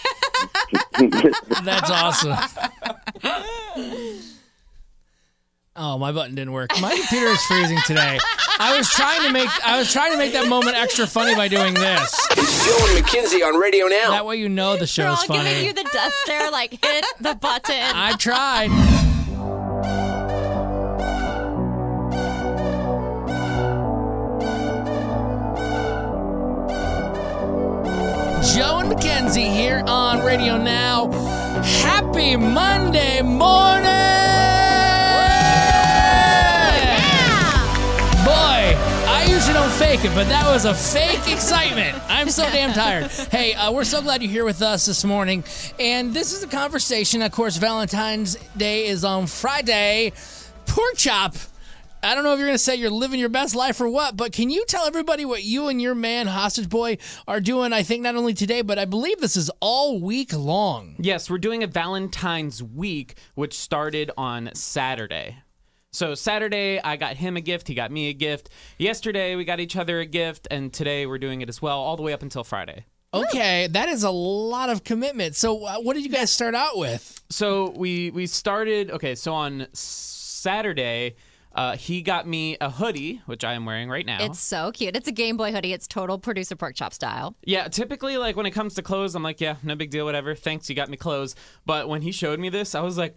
That's awesome. Oh, my button didn't work. My computer is freezing today. I was trying to make that moment extra funny by doing this. It's Joe and Mackenzie on radio now. That way you know the They're show's all funny. giving you the death stare, like hit the button." I tried. Joe and Mackenzie here on Radio Now. Happy Monday morning! Boy, I usually don't fake it, but that was a fake excitement. I'm so damn tired. Hey, we're so glad you're here with us this morning. And this is a conversation. Of course, Valentine's Day is on Friday. Pork chop. I don't know if you're going to say you're living your best life or what, but can you tell everybody what you and your man, Hostage Boy, are doing, I think, not only today, but I believe this is all week long. Yes, we're doing a Valentine's week, which started on Saturday. So Saturday, I got him a gift. He got me a gift. Yesterday, we got each other a gift. And today, we're doing it as well, all the way up until Friday. Okay, that is a lot of commitment. So what did you guys start out with? So we started, so on Saturday, he got me a hoodie, which I am wearing right now. It's so cute. It's a Game Boy hoodie. It's total producer pork chop style. Yeah, typically, like, when it comes to clothes, I'm like, yeah, no big deal, whatever. Thanks, you got me clothes. But when he showed me this, I was like,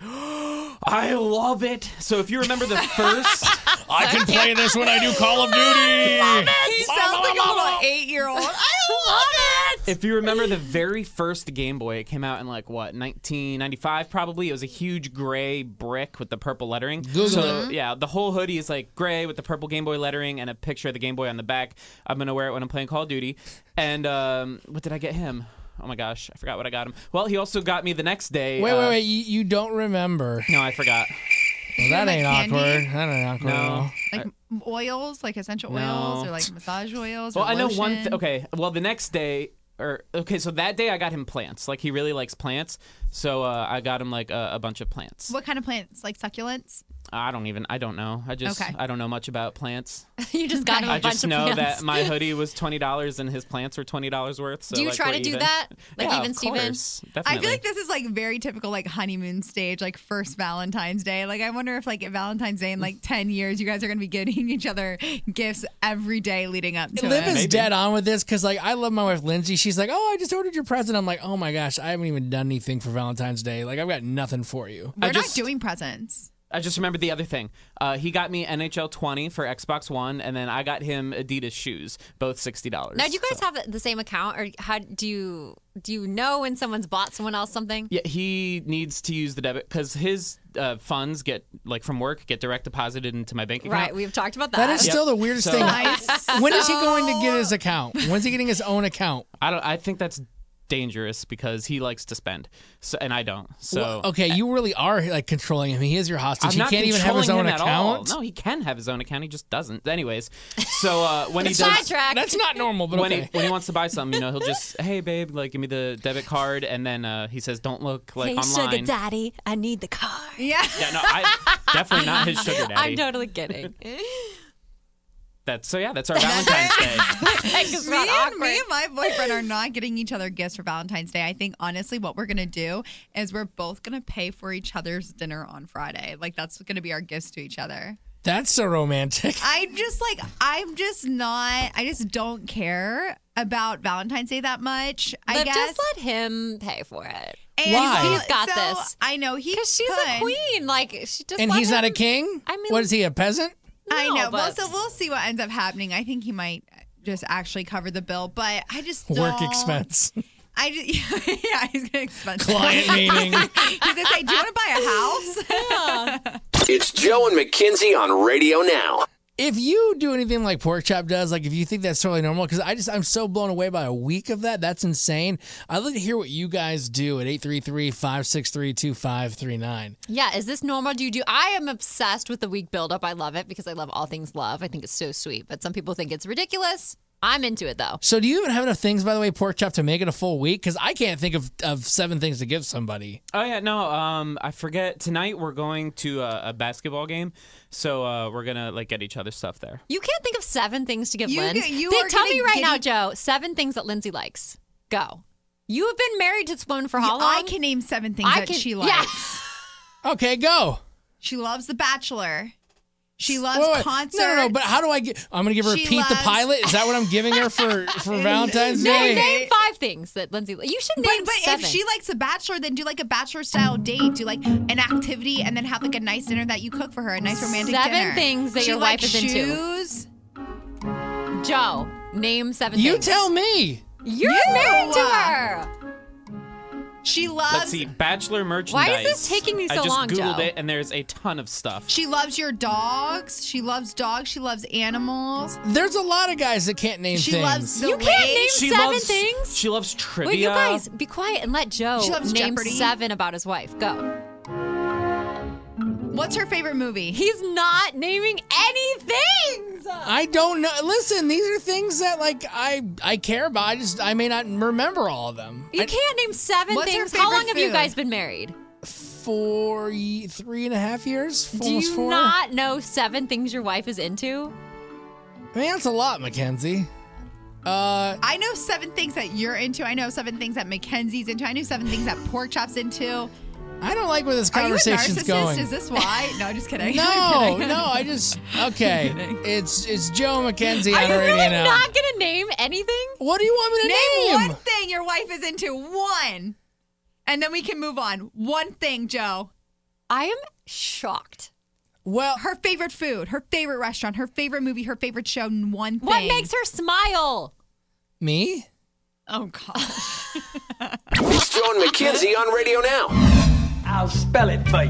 I love it. So if you remember the first... I can play this when I do Call of Duty. He sounds like a little 8-year-old. I love it. If you remember the very first Game Boy, it came out in, 1995 probably. It was a huge gray brick with the purple lettering. So, yeah, the whole hoodie is, gray with the purple Game Boy lettering and a picture of the Game Boy on the back. I'm going to wear it when I'm playing Call of Duty. And what did I get him? Oh, my gosh. I forgot what I got him. Well, he also got me the next day. Wait. You don't remember. No, I forgot. Well, that ain't awkward. That ain't awkward at all. Like oils, like essential oils or like massage oils. Well, or I know lotion. one. Okay. Well, the next day, so that day I got him plants. Like, he really likes plants, so I got him a bunch of plants. What kind of plants? Like succulents? I don't know. I don't know much about plants. You just got him a bunch of plants. I just know that my hoodie was $20 and his plants were $20 worth. So do you try to do that? Yeah, even of Steven? course. I Definitely. feel like this is very typical honeymoon stage, first Valentine's Day. I wonder if at Valentine's Day in 10 years, you guys are going to be getting each other gifts every day leading up to Liv it. is dead on with this because I love my wife Lindsay. She's like, oh, I just ordered your present. I'm like, oh my gosh, I haven't even done anything for Valentine's Day. I've got nothing for you. We're not doing presents. I just remembered the other thing. He got me NHL 20 for Xbox One, and then I got him Adidas shoes, both $60. Now, do you guys have the same account, or how do you know when someone's bought someone else something? Yeah, he needs to use the debit because his funds get from work get direct deposited into my bank account. Right, we've talked about that. That is still the weirdest thing. When is he going to get his account? When's he getting his own account? I think that's dangerous because he likes to spend, and I don't. So well, okay, you really are controlling him. He is your hostage. He can't even have his own account. No, he can have his own account. He just doesn't. Anyways, so when he does, that's not normal. But when he wants to buy something, he'll just, hey babe, give me the debit card, and then he says, don't look online. Sugar daddy, I need the card. Yeah. Yeah, no, I definitely not his sugar daddy. I'm totally kidding. That's our Valentine's Day. Me and my boyfriend are not getting each other gifts for Valentine's Day. I think, honestly, what we're going to do is we're both going to pay for each other's dinner on Friday. That's going to be our gifts to each other. That's so romantic. I just don't care about Valentine's Day that much. I Liv, guess just let him pay for it. And Why? He's got so, this. I know he Because she's a queen. Like she just. And let he's not a him- king? I mean, What is he, a peasant? I No, know. Well, but- so we'll see what ends up happening. I think he might just actually cover the bill, but I just Work don't. expense. I just, yeah, he's gonna expense Client meeting. He's gonna say, "Do you want to buy a house?" It's Joe and McKenzie on Radio Now. If you do anything like Pork Chop does, like if you think that's totally normal, because I'm so blown away by a week of that. That's insane. I'd like to hear what you guys do at 833-563-2539. Yeah, is this normal? Do you do? I am obsessed with the week buildup. I love it because I love all things love. I think it's so sweet, but some people think it's ridiculous. I'm into it though. So do you even have enough things, by the way, Pork Chop, to make it a full week? Because I can't think of 7 things to give somebody. Oh yeah, no. I forget. Tonight we're going to a basketball game, so we're gonna get each other stuff there. You can't think of 7 things to give You- Lindsay. you are Tell me gonna right now, get- Joe. 7 things that Lindsay likes. Go. You have been married to this woman for how long? I can name 7 things that she likes. Yeah. Okay, go. She loves The Bachelor. She loves Wait. concerts. No, but how do I get? I'm gonna give her She Pete the loves- Pilot. Is that what I'm giving her for Valentine's Day? Name 5 things that Lindsay. You should name But 7. if she likes The Bachelor, then do like a Bachelor style date. Do like an activity and then have like a nice dinner that you cook for her, a nice romantic 7 dinner. things that She your wife likes is into. shoes. Joe, name 7 You things. tell me. You're married to her. She loves. Let's see, Bachelor merchandise. Why is this taking me so I just long, Googled Joe? it, and there's a ton of stuff. She loves your dogs. She loves dogs. She loves animals. There's a lot of guys that can't name She things. loves the You can't way- name She 7 loves things. She loves trivia. Wait, you guys, be quiet and let Joe She loves name Jeopardy. 7 about his wife. Go. What's her favorite movie? He's not naming any things. I don't know. Listen, these are things that I care about. I may not remember all of them. You can't name 7 What's her things. How long favorite have you food? guys been married? For 3.5 years. Do Almost you 4. not know 7 things your wife is into? I mean, that's a lot, Mackenzie. I know 7 things that you're into. I know 7 things that Mackenzie's into. I know 7 things that Pork Chop's into. I don't like where this Are you a conversation's narcissist? going. Is this why? No, just kidding. No, I'm kidding. no, I just okay. It's Joe Mackenzie Are on you radio really now. not going to name anything? What do you want me to Name name? one thing your wife is into. One. And then we can move on. One thing, Joe. I am shocked. Well, her favorite food, her favorite restaurant, her favorite movie, her favorite show, one thing. What makes her smile? Me? Oh, gosh. It's Joe and McKenzie on Radio Now. I'll spell it for you.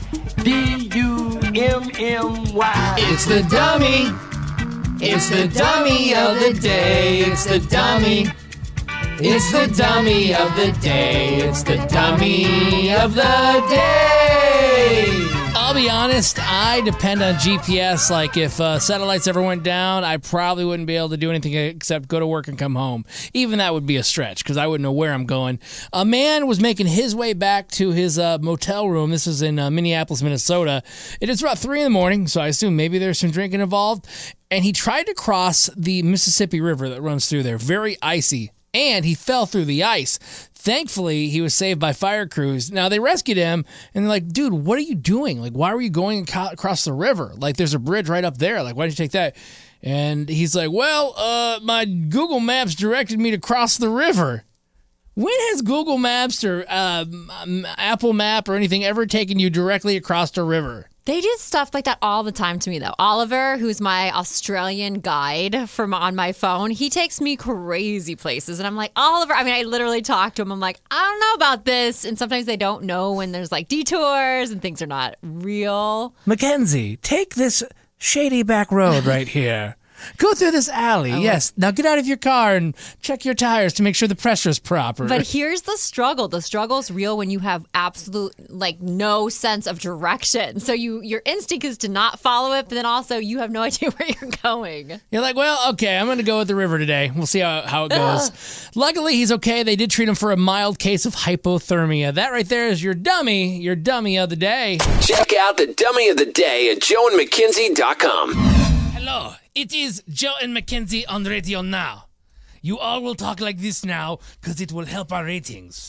D-U-M-M-Y. It's the dummy. It's the dummy of the day. It's the dummy. It's the dummy of the day. It's the dummy of the day. I'll be honest, I depend on GPS. Like, if satellites ever went down, I probably wouldn't be able to do anything except go to work and come home. Even that would be a stretch because I wouldn't know where I'm going. A man was making his way back to his motel room. This is in Minneapolis, Minnesota. It is about 3 in the morning, so I assume maybe there's some drinking involved. And he tried to cross the Mississippi River that runs through there. Very icy. And he fell through the ice. Thankfully, he was saved by fire crews. Now, they rescued him, and they're like, dude, what are you doing? Like, why were you going across the river? Like, there's a bridge right up there. Like, why did you take that? And he's like, well, my Google Maps directed me to cross the river. When has Google Maps or Apple Map or anything ever taken you directly across a river? They do stuff like that all the time to me, though. Oliver, who's my Australian guide from on my phone, he takes me crazy places. And I'm like, Oliver, I mean, I literally talk to him. I'm like, I don't know about this. And sometimes they don't know when there's like detours and things are not real. Mackenzie, take this shady back road right here. Go through this alley. Yes. Now get out of your car and check your tires to make sure the pressure is proper. But here's the struggle. The struggle's real when you have absolute, like, no sense of direction. So your instinct is to not follow it, but then also you have no idea where you're going. You're like, well, okay, I'm going to go with the river today. We'll see how it goes. Luckily, he's okay. They did treat him for a mild case of hypothermia. That right there is your dummy of the day. Check out the dummy of the day at joeandmckenzie.com. Hello, it is Joe and Mackenzie on Radio Now. You all will talk like this now because it will help our ratings.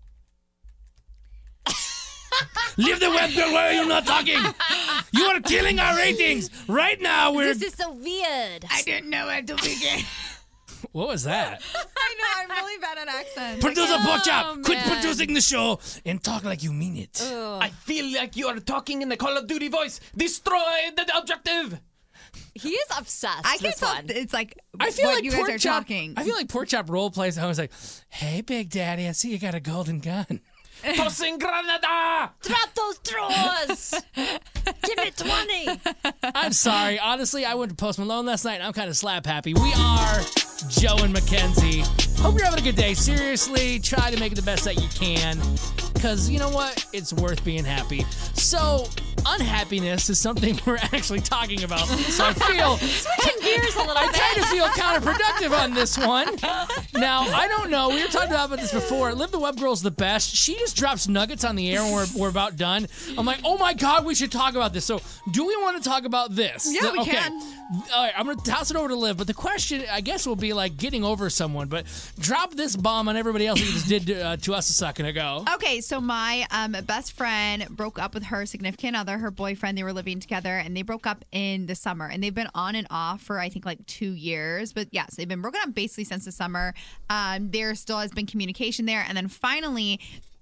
Leave the webcam. Why are you not talking? You are killing our ratings. Right now, This is so weird. I didn't know where to begin. What was that? I know, I'm really bad at accents. Producer Pork Chop, quit man. producing the show and talk like you mean it. I feel like you are talking in the Call of Duty voice. Destroy the objective. He is obsessed. I can with tell one. it's like I feel what like you guys Pork are Chop, talking. I feel like Pork Chop role plays. I was like, "Hey, Big Daddy, I see you got a golden gun." Tossing granada. Drop those drawers. Give me 20. I'm sorry. Honestly, I went to Post Malone last night, and I'm kind of slap happy. We are Joe and Mackenzie. Hope you're having a good day. Seriously, try to make it the best that you can, because you know what? It's worth being happy. So, unhappiness is something we're actually talking about. So I feel Switching gears a little I bit. kind of feel counterproductive on this one. Now, I don't know. We were talking about this before. Liv the Web Girl's the best. She just drops nuggets on the air when we're about done. I'm like, oh my God, we should talk about this. So, do we want to talk about this? Yeah, we can. All right, I'm going to toss it over to Liv. But the question, I guess, will be like getting over someone. But drop this bomb on everybody else that you just did to us a second ago. Okay, so my best friend broke up with her significant other, her boyfriend. They were living together, and they broke up in the summer. And they've been on and off for, I think, like 2 years. But yes, they've been broken up basically since the summer. There still has been communication there. And then finally,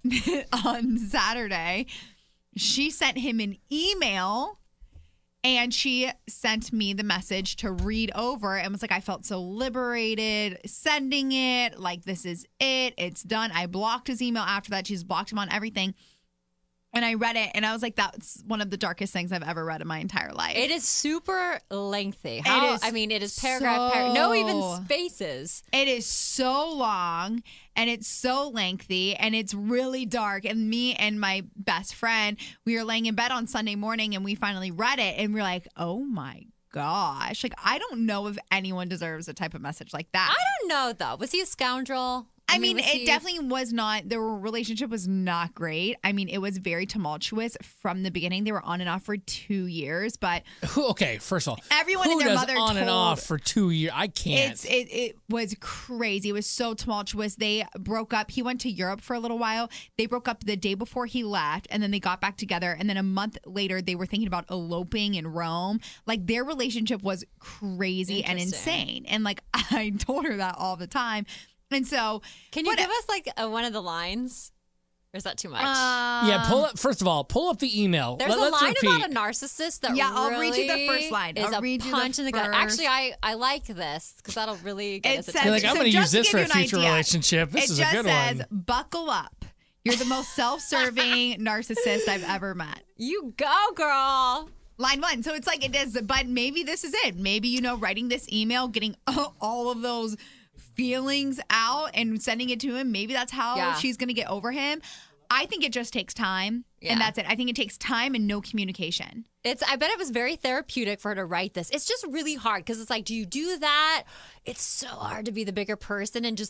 on Saturday, she sent him an email. And she sent me the message to read over and was like, I felt so liberated sending it. Like, this is it. It's done. I blocked his email after that. She's blocked him on everything. And I read it, and I was like, that's one of the darkest things I've ever read in my entire life. It is super lengthy. It is it is paragraph, no even spaces. It is so long, and it's so lengthy, and it's really dark. And me and my best friend, we were laying in bed on Sunday morning, and we finally read it, and we're like, oh my gosh. Like, I don't know if anyone deserves a type of message like that. I don't know, though. Was he a scoundrel? I mean, it definitely was not, their relationship was not great. I mean, it was very tumultuous from the beginning. They were on and off for 2 years, but... Okay, first of all, everyone who and their does mother on and off for 2 years? I can't. It was crazy. It was so tumultuous. They broke up. He went to Europe for a little while. They broke up the day before he left, and then they got back together. And then a month later, they were thinking about eloping in Rome. Like, their relationship was crazy and insane. And, like, I told her that all the time. And so, can you give us like one of the lines, or is that too much? Yeah, first of all, pull up the email. There's a line about a narcissist that I'll read you the first line. Is I'll read you punch the in the gut. first. Actually, I like this because that'll really get us You're like, I'm going to use this for a future idea, relationship. This is a good one. It just says, one. buckle up. You're the most self-serving narcissist I've ever met. You go, girl. Line 1. So it's like it is, but maybe this is it. Maybe, writing this email, getting all of those feelings out and sending it to him. Maybe that's how she's going to get over him. I think it just takes time, and that's it. I think it takes time and no communication. I bet it was very therapeutic for her to write this. It's just really hard because it's like, do you do that? It's so hard to be the bigger person and just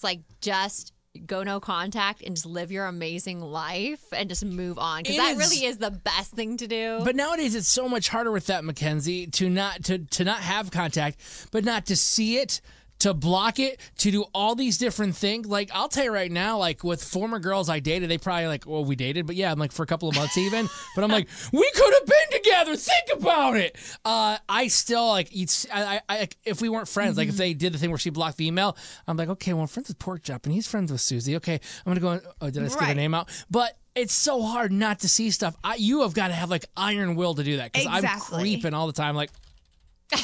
go no contact and just live your amazing life and just move on, because that really is the best thing to do. But nowadays it's so much harder with that, Mackenzie, to not have contact, but not to see it, to block it, to do all these different things. Like, I'll tell you right now, like, with former girls I dated, they probably like, well, we dated, but yeah, I'm like, for a couple of months even. But I'm like, we could have been together. Think about it. I still, like, if we weren't friends, like, if they did the thing where she blocked the email, I'm like, okay, well, I'm friends with Pork Chop, and he's friends with Susie. Okay, I'm going to go, oh, did I skip her name out? But it's so hard not to see stuff. You have got to have, like, iron will to do that, because I'm creeping all the time, like... And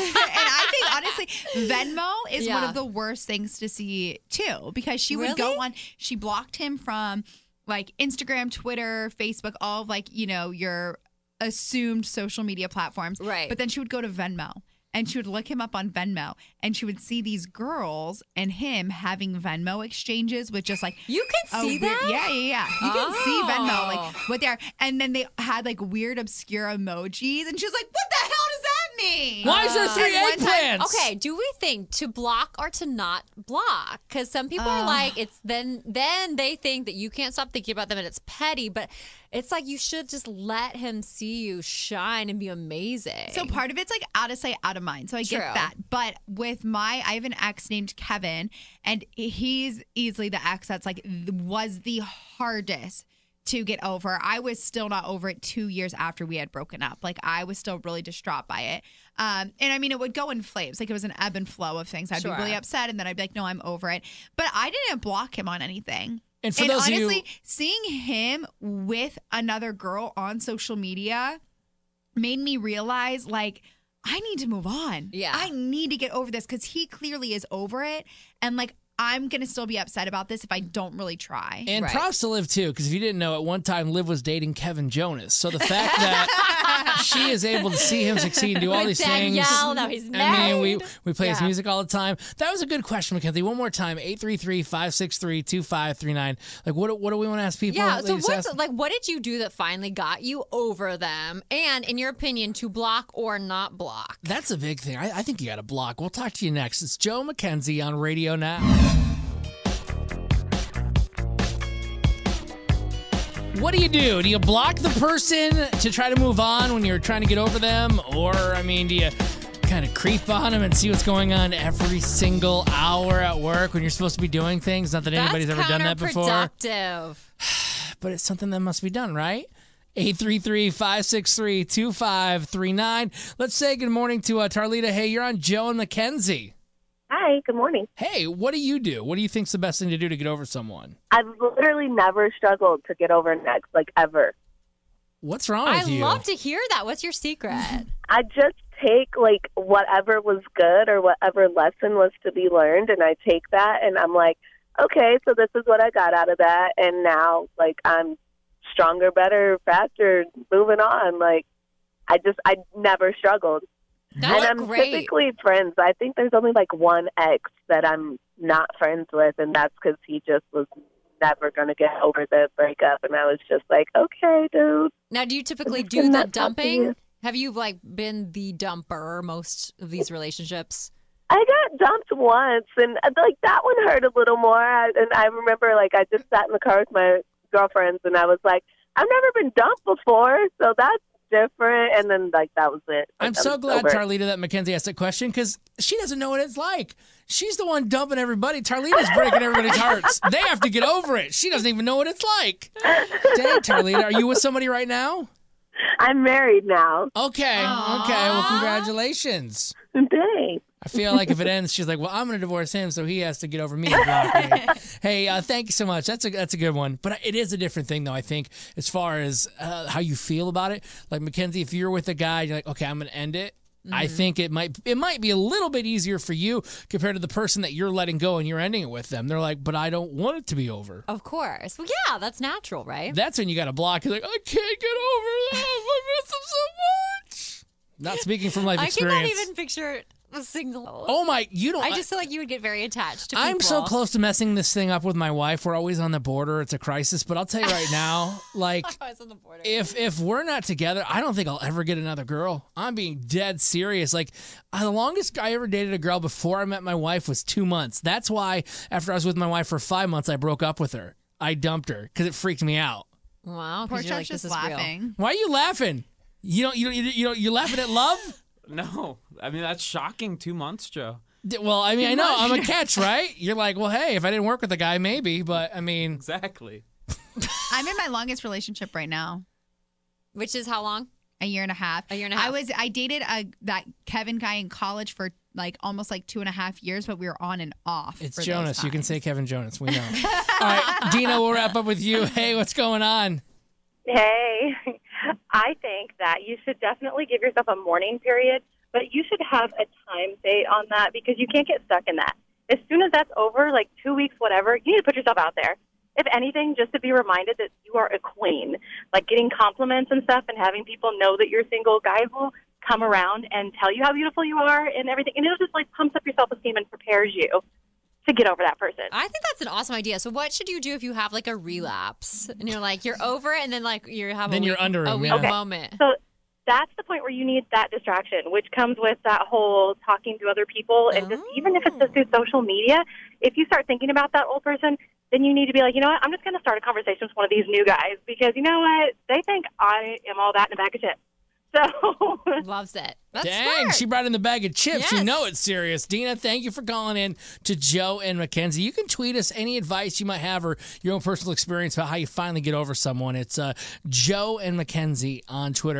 I think, honestly, Venmo is one of the worst things to see, too, because she would go on, she blocked him from, like, Instagram, Twitter, Facebook, all of, like, your assumed social media platforms. Right. But then she would go to Venmo, and she would look him up on Venmo, and she would see these girls and him having Venmo exchanges with just, like... You can see that? Yeah. You can see Venmo, like, what they're... And then they had, like, weird, obscure emojis, and she was like, what the hell does that mean? Why is there 3 eggplants? Okay, do we think to block or to not block? Because some people are like, it's then they think that you can't stop thinking about them and it's petty, but it's like you should just let him see you shine and be amazing. So part of it's like out of sight, out of mind. So I get that. But with I have an ex named Kevin, and he's easily the ex that's like was the hardest to get over. I was still not over it 2 years after we had broken up. Like, I was still really distraught by it. And I mean, it would go in flames. Like, it was an ebb and flow of things. I'd be really upset, and then I'd be like, no, I'm over it. But I didn't block him on anything. And for those honestly, of you, seeing him with another girl on social media made me realize, like, I need to move on. Yeah. I need to get over this because he clearly is over it. And, like, I'm going to still be upset about this if I don't really try. And props to Liv, too, because if you didn't know, at one time, Liv was dating Kevin Jonas. So the fact that she is able to see him succeed and do all these things. Now he's married. I mean, we play his music all the time. That was a good question, Mackenzie. One more time, 833-563-2539. Like, what do we want to ask people? Yeah, so what did you do that finally got you over them? And in your opinion, to block or not block? That's a big thing. I think you got to block. We'll talk to you next. It's Joe Mackenzie on Radio Now. What do? Do you block the person to try to move on when you're trying to get over them? Or, I mean, do you kind of creep on them and see what's going on every single hour at work when you're supposed to be doing things? Not that anybody's ever done that before. Counterproductive. But it's something that must be done, right? 833-563-2539. Let's say good morning to Tarlita. Hey, you're on Joe and Mackenzie. Hi, good morning. Hey, what do you do? What do you think's the best thing to do to get over someone? I've literally never struggled to get over an ex, like, ever. What's wrong with you? I love to hear that. What's your secret? I just take, like, whatever was good or whatever lesson was to be learned, and I take that, and I'm like, okay, so this is what I got out of that, and now, like, I'm stronger, better, faster, moving on. Like, I never struggled. That's and I'm great. typically friends. I think there's only like one ex that I'm not friends with, and that's because he just was never going to get over the breakup. And I was just like, okay, dude. Now, do you typically do the dumping? Have you, like, been the dumper most of these relationships? I got dumped once, and like that one hurt a little more. And I remember, like, I just sat in the car with my girlfriends, and I was like, I've never been dumped before, so that's different. And then, like, that was it. I'm so glad, Tarlita, that Mackenzie asked that question because she doesn't know what it's like. She's the one dumping everybody. Tarlita's breaking everybody's hearts. They have to get over it. She doesn't even know what it's like. Dang, Tarlita, are you with somebody right now? I'm married now. Okay. Well, congratulations. Thanks. I feel like if it ends, she's like, well, I'm going to divorce him, so he has to get over me and block me. Hey, thank you so much. That's a good one. But it is a different thing, though, I think, as far as how you feel about it. Like, Mackenzie, if you're with a guy, you're like, okay, I'm going to end it. Mm-hmm. I think it might be a little bit easier for you compared to the person that you're letting go and you're ending it with them. They're like, but I don't want it to be over. Of course. Well, yeah, that's natural, right? That's when you got to block. You're like, I can't get over them. I miss them so much. Not speaking from life experience. I cannot even picture a single. Oh my, you don't. I just feel like you would get very attached to people. I'm so close to messing this thing up with my wife. We're always on the border. It's a crisis. But I'll tell you right now, like, if we're not together, I don't think I'll ever get another girl. I'm being dead serious. Like, the longest I ever dated a girl before I met my wife was 2 months. That's why after I was with my wife for 5 months, I broke up with her. I dumped her because it freaked me out. Wow, Poor you're like, just this laughing. is real. Why are you laughing? You're laughing at love? No, I mean, that's shocking. 2 months, Joe. Well, I mean, I know I'm a catch, right? You're like, well, hey, if I didn't work with the guy, maybe, but I mean, exactly. I'm in my longest relationship right now. Which is how long? A year and a half. A year and a half. I dated that Kevin guy in college for like almost like 2.5 years, but we were on and off. It's for Jonas. those You can times. say Kevin Jonas. We know. All right, Dina, we'll wrap up with you. Hey, what's going on? Hey, I think that you should definitely give yourself a mourning period, but you should have a time date on that because you can't get stuck in that. As soon as that's over, like 2 weeks, whatever, you need to put yourself out there. If anything, just to be reminded that you are a queen. Like getting compliments and stuff and having people know that you're single, guys will come around and tell you how beautiful you are and everything. And it'll just like pumps up your self-esteem and prepares you to get over that person. I think that's an awesome idea. So what should you do if you have like a relapse and you're like, you're over it and then like you're having a weak moment? So that's the point where you need that distraction, which comes with that whole talking to other people. And just even if it's just through social media, if you start thinking about that old person, then you need to be like, you know what, I'm just going to start a conversation with one of these new guys because you know what, they think I am all that in a bag of chips. So loves it. That's Dang, smart. she brought in the bag of chips. Yes. You know it's serious. Dina, thank you for calling in to Joe and Mackenzie. You can tweet us any advice you might have or your own personal experience about how you finally get over someone. It's Joe and Mackenzie on Twitter.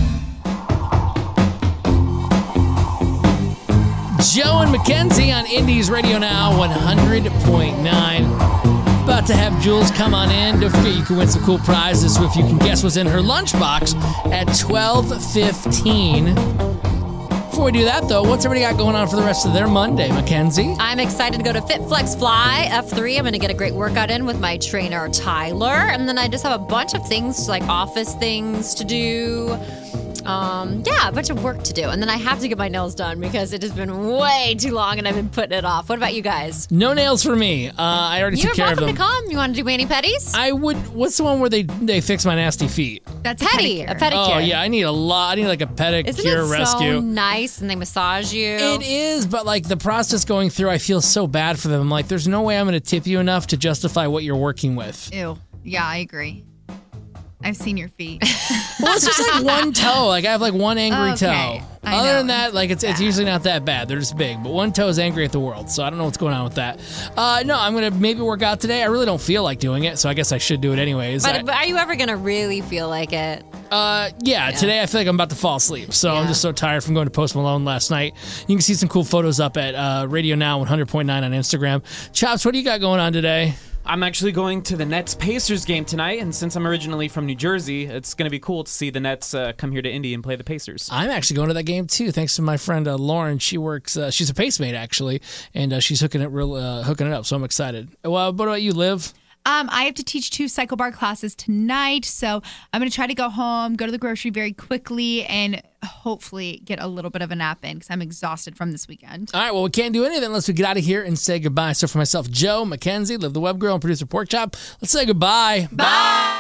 Joe and Mackenzie on Indies Radio Now, 100.9. About to have Jules come on in. Don't forget you can win some cool prizes if you can guess what's in her lunchbox at 12:15. Before we do that, though, what's everybody got going on for the rest of their Monday, Mackenzie? I'm excited to go to Fit Flex Fly F3. I'm going to get a great workout in with my trainer, Tyler. And then I just have a bunch of things, like office things to do. A bunch of work to do. And then I have to get my nails done because it has been way too long and I've been putting it off. What about you guys? No nails for me. I already took care of them. You're welcome to come. You want to do mani-pedis? I would. What's the one where they fix my nasty feet? That's a pedicure. Oh, yeah. I need a lot. I need like a pedicure Isn't it rescue. so nice and they massage you? It is, but like the process going through, I feel so bad for them. I'm like, there's no way I'm going to tip you enough to justify what you're working with. Ew. Yeah, I agree. I've seen your feet. Well, it's just like one toe. Like I have like one angry Okay. toe. I Other know. than that, like it's usually not that bad. They're just big. But one toe is angry at the world. So I don't know what's going on with that. No, I'm going to maybe work out today. I really don't feel like doing it. So I guess I should do it anyways. But are you ever going to really feel like it? Yeah, today I feel like I'm about to fall asleep. So I'm just so tired from going to Post Malone last night. You can see some cool photos up at Radio Now 100.9 on Instagram. Chops, what do you got going on today? I'm actually going to the Nets-Pacers game tonight, and since I'm originally from New Jersey, it's going to be cool to see the Nets come here to Indy and play the Pacers. I'm actually going to that game, too, thanks to my friend Lauren. She works, she's a Pacemate, actually, and she's hooking it up, so I'm excited. Well, what about you, Liv? I have to teach 2 Cycle Bar classes tonight, so I'm going to try to go home, go to the grocery very quickly, and hopefully get a little bit of a nap in because I'm exhausted from this weekend. All right, well, we can't do anything unless we get out of here and say goodbye. So for myself, Joe, Mackenzie, Liv the Web Girl, and producer Pork Chop, let's say goodbye. Bye.